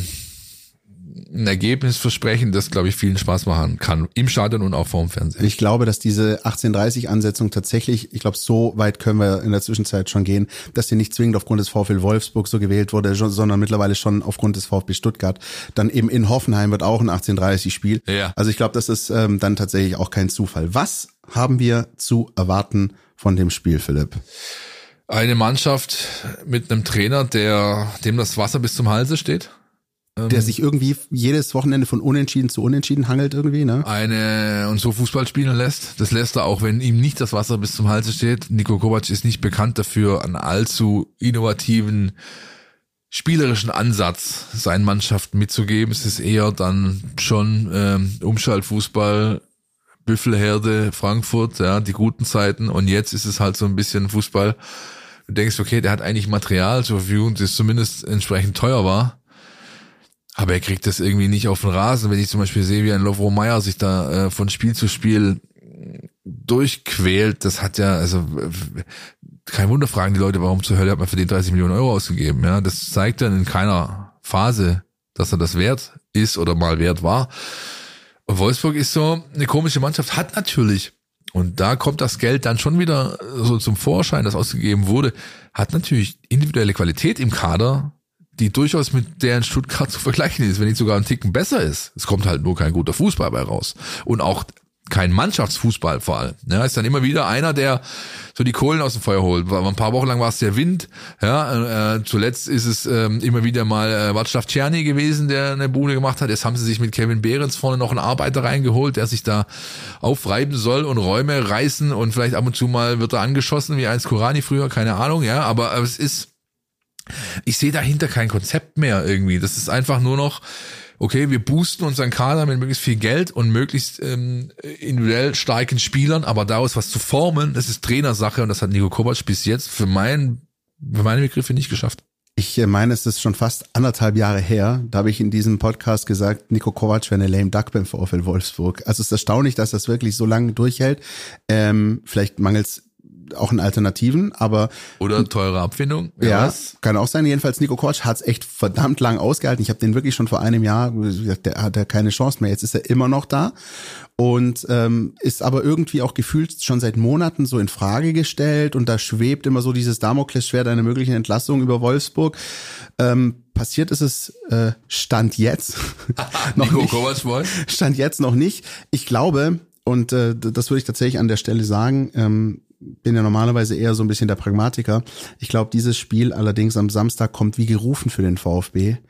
ein Ergebnis versprechen, das, glaube ich, vielen Spaß machen kann, im Stadion und auch vorm Fernsehen. Ich glaube, dass diese 18:30-Ansetzung tatsächlich, ich glaube, so weit können wir in der Zwischenzeit schon gehen, dass sie nicht zwingend aufgrund des VfL Wolfsburg so gewählt wurde, sondern mittlerweile schon aufgrund des VfB Stuttgart. Dann eben in Hoffenheim wird auch ein 18:30-Spiel. Ja. Also ich glaube, das ist dann tatsächlich auch kein Zufall. Was haben wir zu erwarten von dem Spiel, Philipp? Eine Mannschaft mit einem Trainer, dem das Wasser bis zum Halse steht. Der sich irgendwie jedes Wochenende von Unentschieden zu Unentschieden hangelt irgendwie, ne? Und so Fußball spielen lässt. Das lässt er auch, wenn ihm nicht das Wasser bis zum Halse steht. Niko Kovac ist nicht bekannt dafür, einen allzu innovativen, spielerischen Ansatz seinen Mannschaften mitzugeben. Es ist eher dann schon Umschaltfußball, Büffelherde, Frankfurt, ja, die guten Zeiten. Und jetzt ist es halt so ein bisschen Fußball. Du denkst, okay, der hat eigentlich Material zur Verfügung, das zumindest entsprechend teuer war. Aber er kriegt das irgendwie nicht auf den Rasen. Wenn ich zum Beispiel sehe, wie ein Lovro Meyer sich da von Spiel zu Spiel durchquält, das hat ja, also kein Wunder, fragen die Leute, warum zur Hölle hat man für den 30 Millionen Euro ausgegeben. Ja, das zeigt dann in keiner Phase, dass er das wert ist oder mal wert war. Und Wolfsburg ist so eine komische Mannschaft, hat natürlich, und da kommt das Geld dann schon wieder so zum Vorschein, das ausgegeben wurde, hat natürlich individuelle Qualität im Kader, die durchaus mit der in Stuttgart zu vergleichen ist, wenn nicht sogar einen Ticken besser ist. Es kommt halt nur kein guter Fußball bei raus. Und auch kein Mannschaftsfußball vor allem. Ja, ist dann immer wieder einer, der so die Kohlen aus dem Feuer holt. Ein paar Wochen lang war es der Wind. Ja, zuletzt ist es immer wieder mal Václav Czerny gewesen, der eine Bude gemacht hat. Jetzt haben sie sich mit Kevin Behrens vorne noch einen Arbeiter reingeholt, der sich da aufreiben soll und Räume reißen und vielleicht ab und zu mal wird er angeschossen, wie Heinz Kurani früher, keine Ahnung. Ja, aber es ist, ich sehe dahinter kein Konzept mehr irgendwie. Das ist einfach nur noch, okay, wir boosten unseren Kader mit möglichst viel Geld und möglichst individuell starken Spielern, aber daraus was zu formen, das ist Trainersache und das hat Niko Kovac bis jetzt für meine Begriffe nicht geschafft. Ich meine, es ist schon fast 1,5 Jahre her, da habe ich in diesem Podcast gesagt, Niko Kovac wäre eine lame duck beim VfL Wolfsburg. Also es ist erstaunlich, dass das wirklich so lange durchhält. Vielleicht mangels auch in Alternativen, aber oder teure Abfindung. Ja, kann auch sein. Jedenfalls Niko Kovac hat es echt verdammt lang ausgehalten. Ich habe den wirklich schon vor einem Jahr gesagt, der hat ja keine Chance mehr. Jetzt ist er immer noch da und ist aber irgendwie auch gefühlt schon seit Monaten so in Frage gestellt und da schwebt immer so dieses Damoklesschwert einer möglichen Entlassung über Wolfsburg. Passiert ist es Stand jetzt noch Niko nicht. Kovac wollen? Stand jetzt noch nicht. Ich glaube, und das würde ich tatsächlich an der Stelle sagen, bin ja normalerweise eher so ein bisschen der Pragmatiker. Ich glaube, dieses Spiel allerdings am Samstag kommt wie gerufen für den VfB,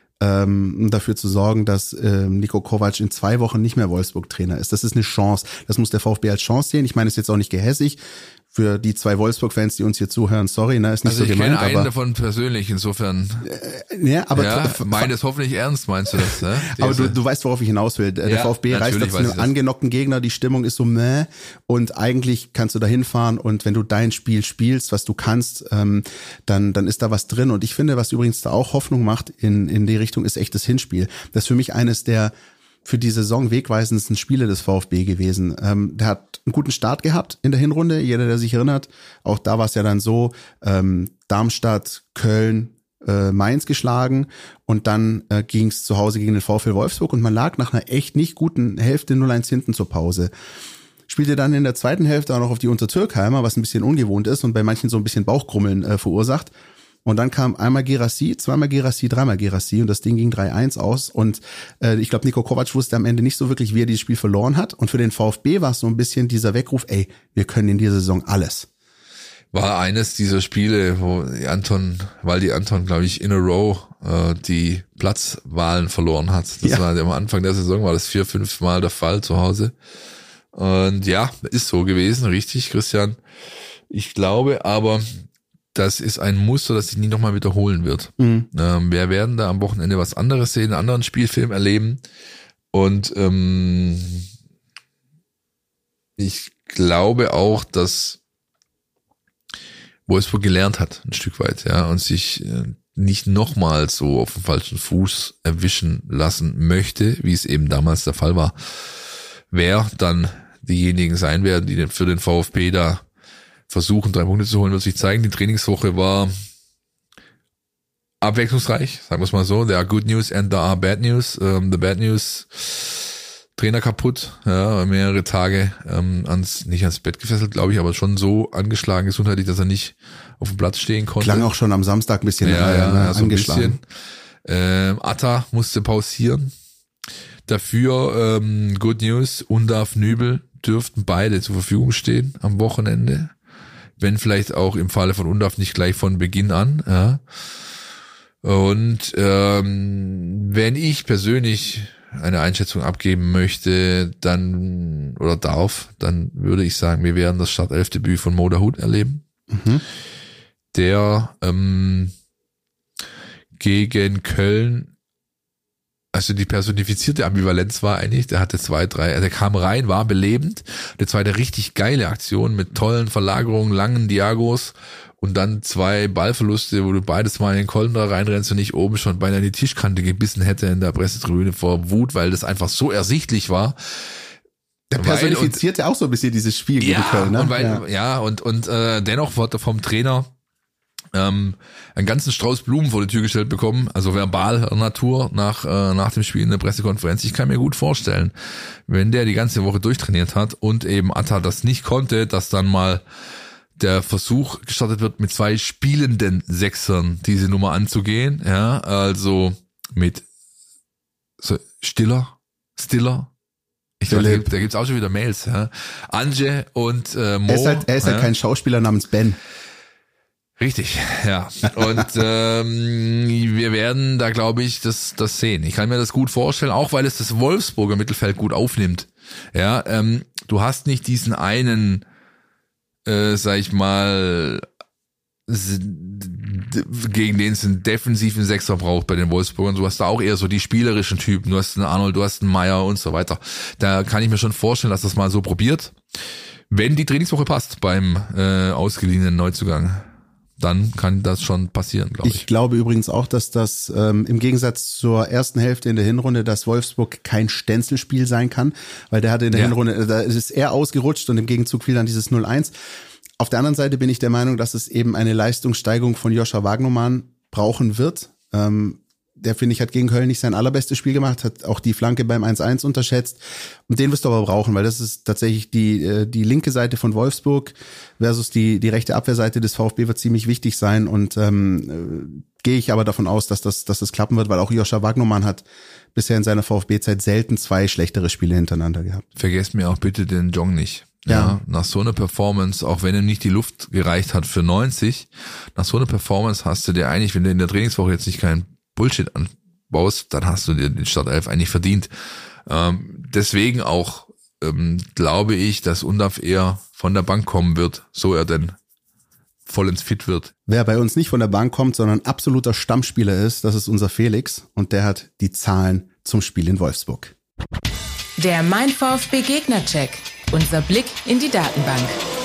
um dafür zu sorgen, dass Niko Kovac in 2 Wochen nicht mehr Wolfsburg-Trainer ist. Das ist eine Chance. Das muss der VfB als Chance sehen. Ich meine, es ist jetzt auch nicht gehässig. Für die 2 Wolfsburg-Fans, die uns hier zuhören, sorry, ne, ist nicht also so gemeint. Ich kenne einen aber davon persönlich, insofern. Ja, aber ja, meine es hoffentlich ernst, meinst du das? Ne? Aber du weißt, worauf ich hinaus will. Der VfB reißt dazu einen angenockten Gegner, die Stimmung ist so meh und eigentlich kannst du da hinfahren und wenn du dein Spiel spielst, was du kannst, dann ist da was drin. Und ich finde, was übrigens da auch Hoffnung macht in die Richtung, ist echt das Hinspiel. Das ist für mich eines der für die Saison wegweisendsten Spiele des VfB gewesen. Der hat einen guten Start gehabt in der Hinrunde, jeder, der sich erinnert. Auch da war es ja dann so, Darmstadt, Köln, Mainz geschlagen und dann ging es zu Hause gegen den VfL Wolfsburg und man lag nach einer echt nicht guten Hälfte 0-1 hinten zur Pause. Spielte dann in der zweiten Hälfte auch noch auf die Untertürkheimer, was ein bisschen ungewohnt ist und bei manchen so ein bisschen Bauchkrummeln verursacht. Und dann kam einmal Guirassy, zweimal Guirassy, dreimal Guirassy und das Ding ging 3-1 aus. Und ich glaube, Niko Kovac wusste am Ende nicht so wirklich, wie er dieses Spiel verloren hat. Und für den VfB war es so ein bisschen dieser Weckruf, ey, wir können in dieser Saison alles. War eines dieser Spiele, wo Waldi Anton, glaube ich, in a row die Platzwahlen verloren hat. Das war am Anfang der Saison, war das 4-5 Mal der Fall zu Hause. Und ja, ist so gewesen, richtig, Christian. Ich glaube aber, das ist ein Muster, das sich nie nochmal wiederholen wird. Wir werden da am Wochenende was anderes sehen, einen anderen Spielfilm erleben. Und ich glaube auch, dass Wolfsburg gelernt hat, ein Stück weit, ja, und sich nicht nochmal so auf dem falschen Fuß erwischen lassen möchte, wie es eben damals der Fall war. Wer dann diejenigen sein werden, die für den VfB da versuchen, 3 Punkte zu holen, wird sich zeigen. Die Trainingswoche war abwechslungsreich, sagen wir es mal so. There are good news and there are bad news. The bad news, Trainer kaputt, ja, mehrere Tage nicht ans Bett gefesselt, glaube ich, aber schon so angeschlagen gesundheitlich, dass er nicht auf dem Platz stehen konnte. Klang auch schon am Samstag ein bisschen so angeschlagen. Ein bisschen. Atta musste pausieren. Dafür Good News, Undav, Nübel dürften beide zur Verfügung stehen am Wochenende. Wenn vielleicht auch im Falle von Undav nicht gleich von Beginn an. Ja. Und wenn ich persönlich eine Einschätzung abgeben möchte, dann oder darf, dann würde ich sagen, wir werden das Startelfdebüt von Mo Dahoud erleben, der gegen Köln, also die personifizierte Ambivalenz war eigentlich, der hatte 2, 3, der kam rein, war belebend, der 2 richtig geile Aktion mit tollen Verlagerungen, langen Diagos und dann 2 Ballverluste, wo du beides mal in den Kolben da reinrennst und nicht oben schon beinahe in die Tischkante gebissen hätte in der Pressetribüne vor Wut, weil das einfach so ersichtlich war. Der personifiziert ja auch so ein bisschen dieses Spiel gegen Köln, ne? Und dennoch wurde vom Trainer einen ganzen Strauß Blumen vor die Tür gestellt bekommen, also verbaler Natur nach dem Spiel in der Pressekonferenz. Ich kann mir gut vorstellen, wenn der die ganze Woche durchtrainiert hat und eben Atta das nicht konnte, dass dann mal der Versuch gestartet wird, mit 2 spielenden Sechsern diese Nummer anzugehen, ja, also mit so Stiller. Ich glaube, da gibt's auch schon wieder Mails, ja. Anje und Mo. Er ist halt kein Schauspieler namens Ben. Richtig, ja. Und wir werden da, glaube ich, das sehen. Ich kann mir das gut vorstellen, auch weil es das Wolfsburger Mittelfeld gut aufnimmt. Ja, du hast nicht diesen einen, sag ich mal, gegen den es einen defensiven Sechser braucht bei den Wolfsburgern. Du hast da auch eher so die spielerischen Typen. Du hast einen Arnold, du hast einen Meier und so weiter. Da kann ich mir schon vorstellen, dass das mal so probiert. Wenn die Trainingswoche passt beim ausgeliehenen Neuzugang, dann kann das schon passieren, glaube ich. Ich glaube übrigens auch, dass das im Gegensatz zur ersten Hälfte in der Hinrunde, dass Wolfsburg kein Stenzelspiel sein kann, weil der hatte in der Hinrunde, da ist er ausgerutscht und im Gegenzug fiel dann dieses 0-1. Auf der anderen Seite bin ich der Meinung, dass es eben eine Leistungssteigerung von Joscha Wagnermann brauchen wird. Der, finde ich, hat gegen Köln nicht sein allerbestes Spiel gemacht, hat auch die Flanke beim 1-1 unterschätzt. Und den wirst du aber brauchen, weil das ist tatsächlich die linke Seite von Wolfsburg versus die rechte Abwehrseite des VfB wird ziemlich wichtig sein. Und gehe ich aber davon aus, dass das klappen wird, weil auch Joscha Wagnermann hat bisher in seiner VfB-Zeit selten 2 schlechtere Spiele hintereinander gehabt. Vergesst mir auch bitte den Jong nicht. Ja, nach so einer Performance, auch wenn ihm nicht die Luft gereicht hat für 90, nach so einer Performance hast du dir eigentlich, wenn du in der Trainingswoche jetzt nicht keinen Bullshit anbaust, dann hast du dir den Startelf eigentlich verdient. Deswegen auch glaube ich, dass Undav eher von der Bank kommen wird, so er denn vollends fit wird. Wer bei uns nicht von der Bank kommt, sondern absoluter Stammspieler ist, das ist unser Felix und der hat die Zahlen zum Spiel in Wolfsburg. Der Mein VfB Gegnercheck. Unser Blick in die Datenbank.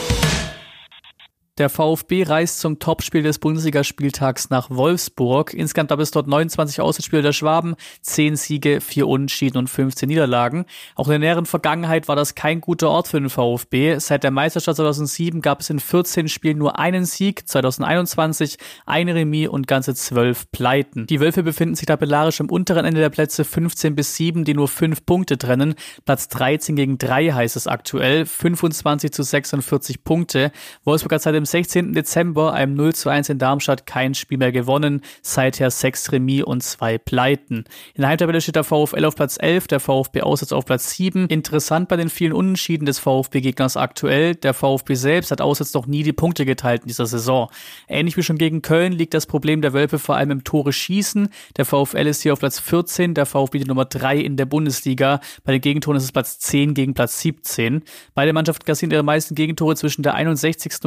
Der VfB reist zum Topspiel des Bundesligaspieltags nach Wolfsburg. Insgesamt gab es dort 29 Auswärtsspiele der Schwaben, 10 Siege, 4 Unentschieden und 15 Niederlagen. Auch in der näheren Vergangenheit war das kein guter Ort für den VfB. Seit der Meisterschaft 2007 gab es in 14 Spielen nur einen Sieg, 2021 ein Remis und ganze 12 Pleiten. Die Wölfe befinden sich tabellarisch am unteren Ende der Plätze 15 bis 7, die nur 5 Punkte trennen. Platz 13 gegen 3 heißt es aktuell, 25 zu 46 Punkte. Wolfsburg hat seit dem 16. Dezember, einem 0-1 in Darmstadt, kein Spiel mehr gewonnen, seither 6 Remis und 2 Pleiten. In der Heimtabelle steht der VfL auf Platz 11, der VfB auswärts auf Platz 7. Interessant bei den vielen Unentschieden des VfB-Gegners aktuell, der VfB selbst hat auswärts noch nie die Punkte geteilt in dieser Saison. Ähnlich wie schon gegen Köln liegt das Problem der Wölfe vor allem im Tore schießen. Der VfL ist hier auf Platz 14, der VfB die Nummer 3 in der Bundesliga. Bei den Gegentoren ist es Platz 10 gegen Platz 17. Beide Mannschaften kassieren ihre meisten Gegentore zwischen der 61. und 75.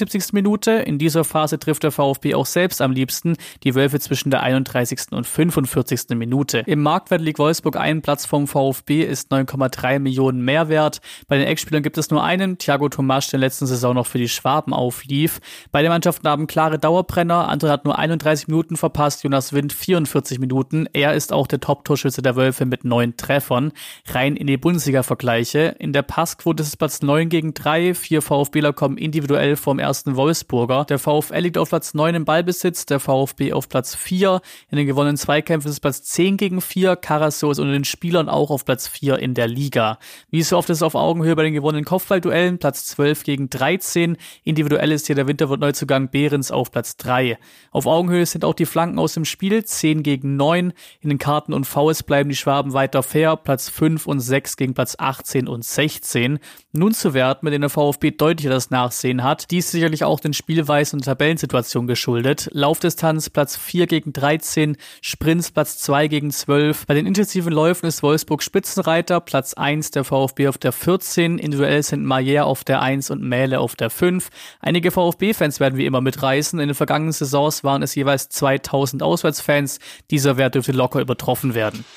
74. Minute. In dieser Phase trifft der VfB auch selbst am liebsten. Die Wölfe zwischen der 31. und 45. Minute. Im Marktwert liegt Wolfsburg einen Platz vom VfB, ist 9,3 Millionen mehr wert. Bei den Ex-Spielern gibt es nur einen, Thiago Tomasch, der in der letzten Saison noch für die Schwaben auflief. Beide Mannschaften haben klare Dauerbrenner. Andre hat nur 31 Minuten verpasst, Jonas Wind 44 Minuten. Er ist auch der Top-Torschütze der Wölfe mit 9 Treffern. Rein in die Bundesliga-Vergleiche. In der Passquote ist es Platz 9-3. 4 VfBler kommen individuell vom ersten Wolfsburger. Der VfL liegt auf Platz 9 im Ballbesitz, der VfB auf Platz 4. In den gewonnenen Zweikämpfen ist es Platz 10-4. Karasor ist unter den Spielern auch auf Platz 4 in der Liga. Wie so oft ist es auf Augenhöhe bei den gewonnenen Kopfballduellen, Platz 12-13. Individuell ist hier der Winterwirt-Neuzugang Behrens auf Platz 3. Auf Augenhöhe sind auch die Flanken aus dem Spiel, 10-9. In den Karten und Fouls bleiben die Schwaben weiter fair, Platz 5 und 6 gegen Platz 18 und 16. Nun zu Werten, mit denen der VfB deutlicher das Nachsehen hat. Dies sicherlich auch den Spielweisen und Tabellensituation geschuldet. Laufdistanz Platz 4-13, Sprints Platz 2-12. Bei den intensiven Läufen ist Wolfsburg Spitzenreiter, Platz 1 der VfB auf der 14. Individuell sind Maier auf der 1 und Mähle auf der 5. Einige VfB-Fans werden wie immer mitreißen. In den vergangenen Saisons waren es jeweils 2000 Auswärtsfans. Dieser Wert dürfte locker übertroffen werden.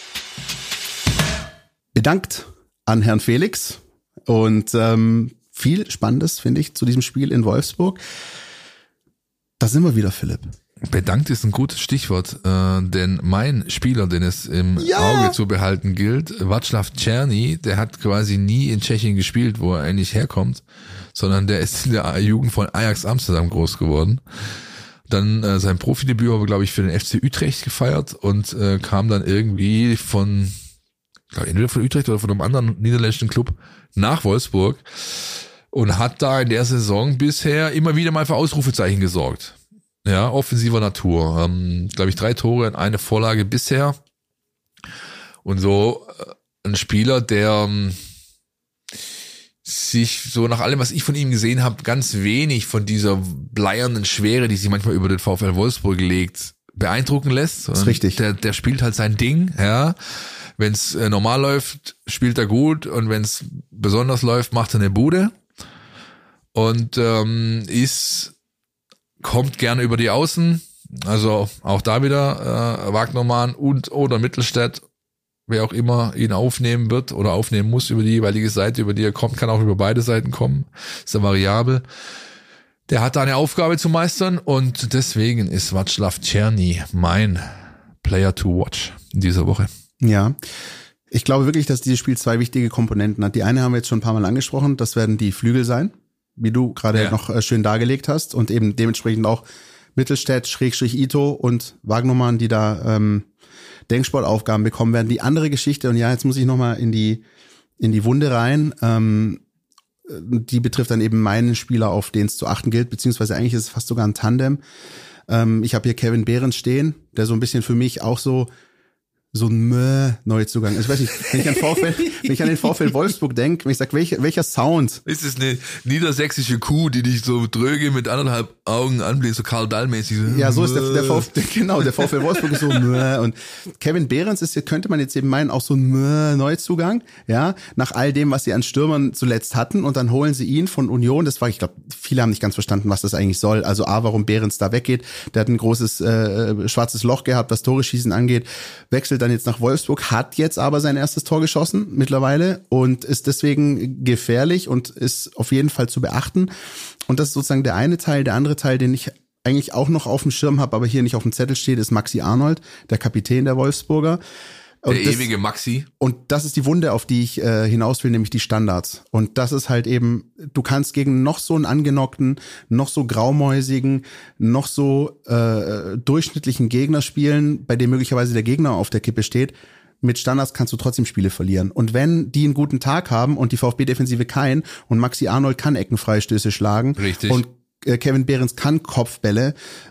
Bedankt an Herrn Felix und viel Spannendes, finde ich, zu diesem Spiel in Wolfsburg. Da sind wir wieder, Philipp. Bedankt ist ein gutes Stichwort, denn mein Spieler, den es im Auge zu behalten gilt, Václav Černý, der hat quasi nie in Tschechien gespielt, wo er eigentlich herkommt, sondern der ist in der Jugend von Ajax Amsterdam groß geworden. Dann sein Profidebüt habe, glaube ich, für den FC Utrecht gefeiert und kam dann irgendwie von, glaube entweder von Utrecht oder von einem anderen niederländischen Club nach Wolfsburg und hat da in der Saison bisher immer wieder mal für Ausrufezeichen gesorgt. Ja, offensiver Natur. Glaube ich, 3 Tore und 1 Vorlage bisher. Und so ein Spieler, der sich so nach allem, was ich von ihm gesehen habe, ganz wenig von dieser bleiernen Schwere, die sich manchmal über den VfL Wolfsburg legt, beeindrucken lässt. Das ist richtig. Der spielt halt sein Ding, ja. Wenn es normal läuft, spielt er gut und wenn es besonders läuft, macht er eine Bude. Und kommt gerne über die Außen, also auch da wieder Wagnermann und oder Mittelstädt, wer auch immer ihn aufnehmen wird oder aufnehmen muss über die jeweilige Seite, über die er kommt, kann auch über beide Seiten kommen, ist ja variabel. Der hat da eine Aufgabe zu meistern und deswegen ist Václav Černý mein Player to watch in dieser Woche. Ja, ich glaube wirklich, dass dieses Spiel 2 wichtige Komponenten hat. Die eine haben wir jetzt schon ein paar Mal angesprochen, das werden die Flügel sein, wie du gerade noch schön dargelegt hast und eben dementsprechend auch Mittelstädt, Ito und Wagnermann, die da Denksportaufgaben bekommen werden. Die andere Geschichte, und ja, jetzt muss ich nochmal in die Wunde rein, die betrifft dann eben meinen Spieler, auf den es zu achten gilt, beziehungsweise eigentlich ist es fast sogar ein Tandem. Ich habe hier Kevin Behrens stehen, der so ein bisschen für mich auch so ein Neuzugang. Also ich weiß nicht, wenn ich an den VfL Wolfsburg denke, wenn ich sage, welcher Sound? Ist es eine niedersächsische Kuh, die dich so dröge mit 1,5 Augen anblickt, so Karl Dahl-mäßig? Ja, so ist der VfL, genau, der VfL Wolfsburg ist so und Kevin Behrens könnte man jetzt eben meinen, auch so ein Neuzugang, ja, nach all dem, was sie an Stürmern zuletzt hatten und dann holen sie ihn von Union, ich glaube, viele haben nicht ganz verstanden, was das eigentlich soll, also warum Behrens da weggeht, der hat ein großes schwarzes Loch gehabt, was Tore schießen angeht, wechselt dann jetzt nach Wolfsburg, hat jetzt aber sein erstes Tor geschossen mittlerweile und ist deswegen gefährlich und ist auf jeden Fall zu beachten. Und das ist sozusagen der eine Teil. Der andere Teil, den ich eigentlich auch noch auf dem Schirm habe, aber hier nicht auf dem Zettel steht, ist Maxi Arnold, der Kapitän der Wolfsburger. Der ewige Maxi. Und das ist die Wunde, auf die ich hinaus will, nämlich die Standards. Und das ist halt eben, du kannst gegen noch so einen angenockten, noch so graumäusigen, noch so durchschnittlichen Gegner spielen, bei dem möglicherweise der Gegner auf der Kippe steht. Mit Standards kannst du trotzdem Spiele verlieren. Und wenn die einen guten Tag haben und die VfB-Defensive keinen und Maxi Arnold kann Eckenfreistöße schlagen. Richtig. Und Kevin Behrens kann Kopfbälle,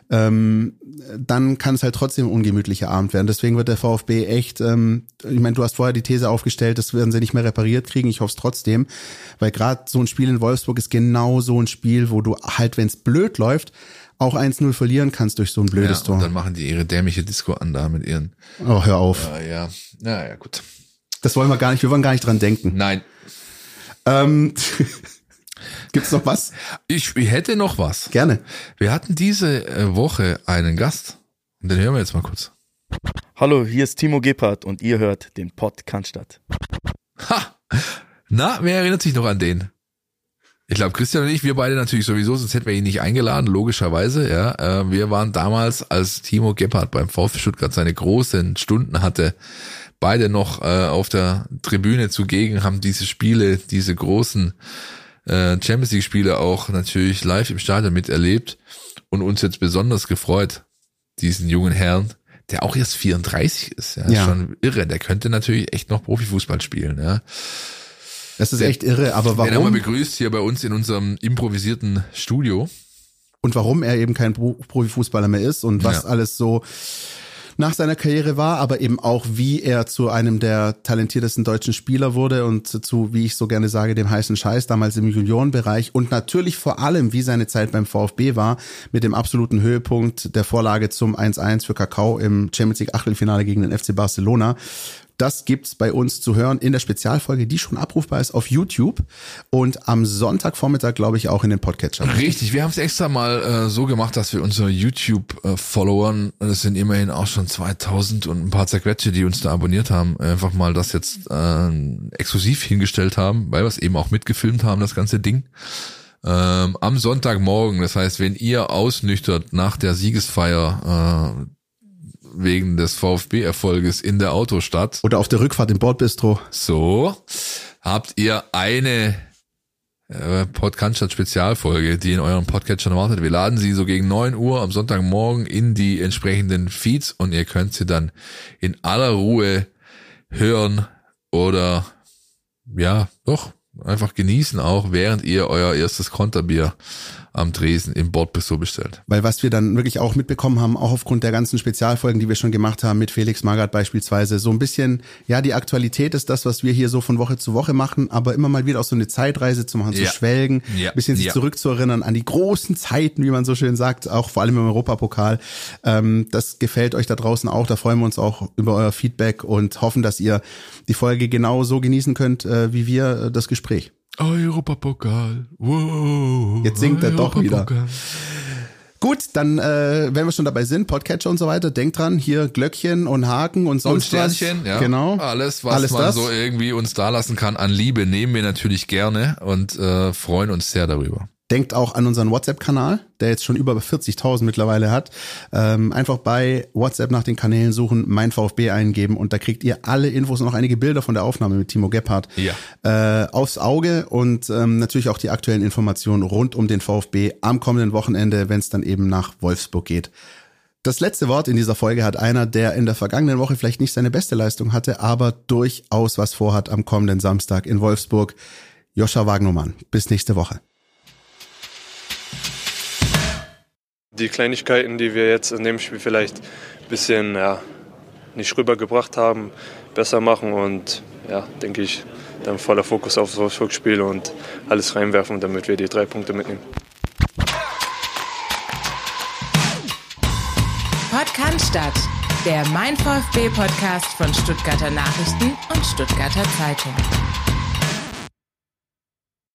dann kann es halt trotzdem ein ungemütlicher Abend werden. Deswegen wird der VfB echt, ich meine, du hast vorher die These aufgestellt, das werden sie nicht mehr repariert kriegen, ich hoffe es trotzdem, weil gerade so ein Spiel in Wolfsburg ist genau so ein Spiel, wo du halt, wenn es blöd läuft, auch 1-0 verlieren kannst durch so ein blödes Tor. Und dann machen die ihre dämliche Disco an da mit ihren... Oh, hör auf. Ja, gut. Das wollen wir gar nicht dran denken. Nein. Gibt's noch was? Ich hätte noch was. Gerne. Wir hatten diese Woche einen Gast. Und den hören wir jetzt mal kurz. Hallo, hier ist Timo Gebhardt und ihr hört den Pod Cannstatt. Ha! Na, wer erinnert sich noch an den? Ich glaube, Christian und ich, wir beide natürlich sowieso, sonst hätten wir ihn nicht eingeladen, logischerweise. Ja, wir waren damals, als Timo Gebhardt beim VfB Stuttgart seine großen Stunden hatte, beide noch auf der Tribüne zugegen, haben diese Spiele, diese großen Champions League Spiele auch natürlich live im Stadion miterlebt und uns jetzt besonders gefreut, diesen jungen Herrn, der auch erst 34 ist, ja. Schon irre, der könnte natürlich echt noch Profifußball spielen, ja. Das ist echt irre, aber warum? Den haben wir begrüßt hier bei uns in unserem improvisierten Studio. Und warum er eben kein Profifußballer mehr ist und was alles so nach seiner Karriere war, aber eben auch, wie er zu einem der talentiertesten deutschen Spieler wurde und zu, wie ich so gerne sage, dem heißen Scheiß damals im Juniorenbereich und natürlich vor allem, wie seine Zeit beim VfB war, mit dem absoluten Höhepunkt der Vorlage zum 1-1 für Kakao im Champions League Achtelfinale gegen den FC Barcelona. Das gibt's bei uns zu hören in der Spezialfolge, die schon abrufbar ist auf YouTube und am Sonntagvormittag, glaube ich, auch in den Podcatchern. Richtig, wir haben es extra mal so gemacht, dass wir unsere YouTube-Followern, das sind immerhin auch schon 2000 und ein paar zerquetsche, die uns da abonniert haben, einfach mal das jetzt exklusiv hingestellt haben, weil wir es eben auch mitgefilmt haben, das ganze Ding. Am Sonntagmorgen, das heißt, wenn ihr ausnüchtert nach der Siegesfeier wegen des VfB-Erfolges in der Autostadt. Oder auf der Rückfahrt im Bordbistro. So, habt ihr eine Podcast-Spezialfolge, die in euren Podcatchern wartet. Wir laden sie so gegen 9 Uhr am Sonntagmorgen in die entsprechenden Feeds und ihr könnt sie dann in aller Ruhe hören oder ja, doch, einfach genießen auch, während ihr euer erstes Konterbier am Tresen im Bordbistro bestellt. Weil was wir dann wirklich auch mitbekommen haben, auch aufgrund der ganzen Spezialfolgen, die wir schon gemacht haben, mit Felix Magath beispielsweise, so ein bisschen, ja, die Aktualität ist das, was wir hier so von Woche zu Woche machen, aber immer mal wieder auch so eine Zeitreise zu machen, zu schwelgen, ein bisschen sich zurückzuerinnern an die großen Zeiten, wie man so schön sagt, auch vor allem im Europapokal. Das gefällt euch da draußen auch, da freuen wir uns auch über euer Feedback und hoffen, dass ihr die Folge genau so genießen könnt, wie wir das Gespräch. Europapokal, wow. Jetzt singt er doch wieder. Gut, dann, wenn wir schon dabei sind, Podcatcher und so weiter, denkt dran, hier Glöckchen und Haken und sonst und Sternchen, was. Ja. Genau. Alles, was man so irgendwie uns da lassen kann an Liebe, nehmen wir natürlich gerne und freuen uns sehr darüber. Denkt auch an unseren WhatsApp-Kanal, der jetzt schon über 40.000 mittlerweile hat. Einfach bei WhatsApp nach den Kanälen suchen, mein VfB eingeben und da kriegt ihr alle Infos und auch einige Bilder von der Aufnahme mit Timo Gebhardt aufs Auge und natürlich auch die aktuellen Informationen rund um den VfB am kommenden Wochenende, wenn es dann eben nach Wolfsburg geht. Das letzte Wort in dieser Folge hat einer, der in der vergangenen Woche vielleicht nicht seine beste Leistung hatte, aber durchaus was vorhat am kommenden Samstag in Wolfsburg. Joscha Wagnumann. Bis nächste Woche. Die Kleinigkeiten, die wir jetzt in dem Spiel vielleicht ein bisschen nicht rübergebracht haben, besser machen und denke ich, dann voller Fokus auf das Wolfsburg-Spiel und alles reinwerfen, damit wir die 3 Punkte mitnehmen. Pod Cannstatt, der Mein VfB-Podcast von Stuttgarter Nachrichten und Stuttgarter Zeitung.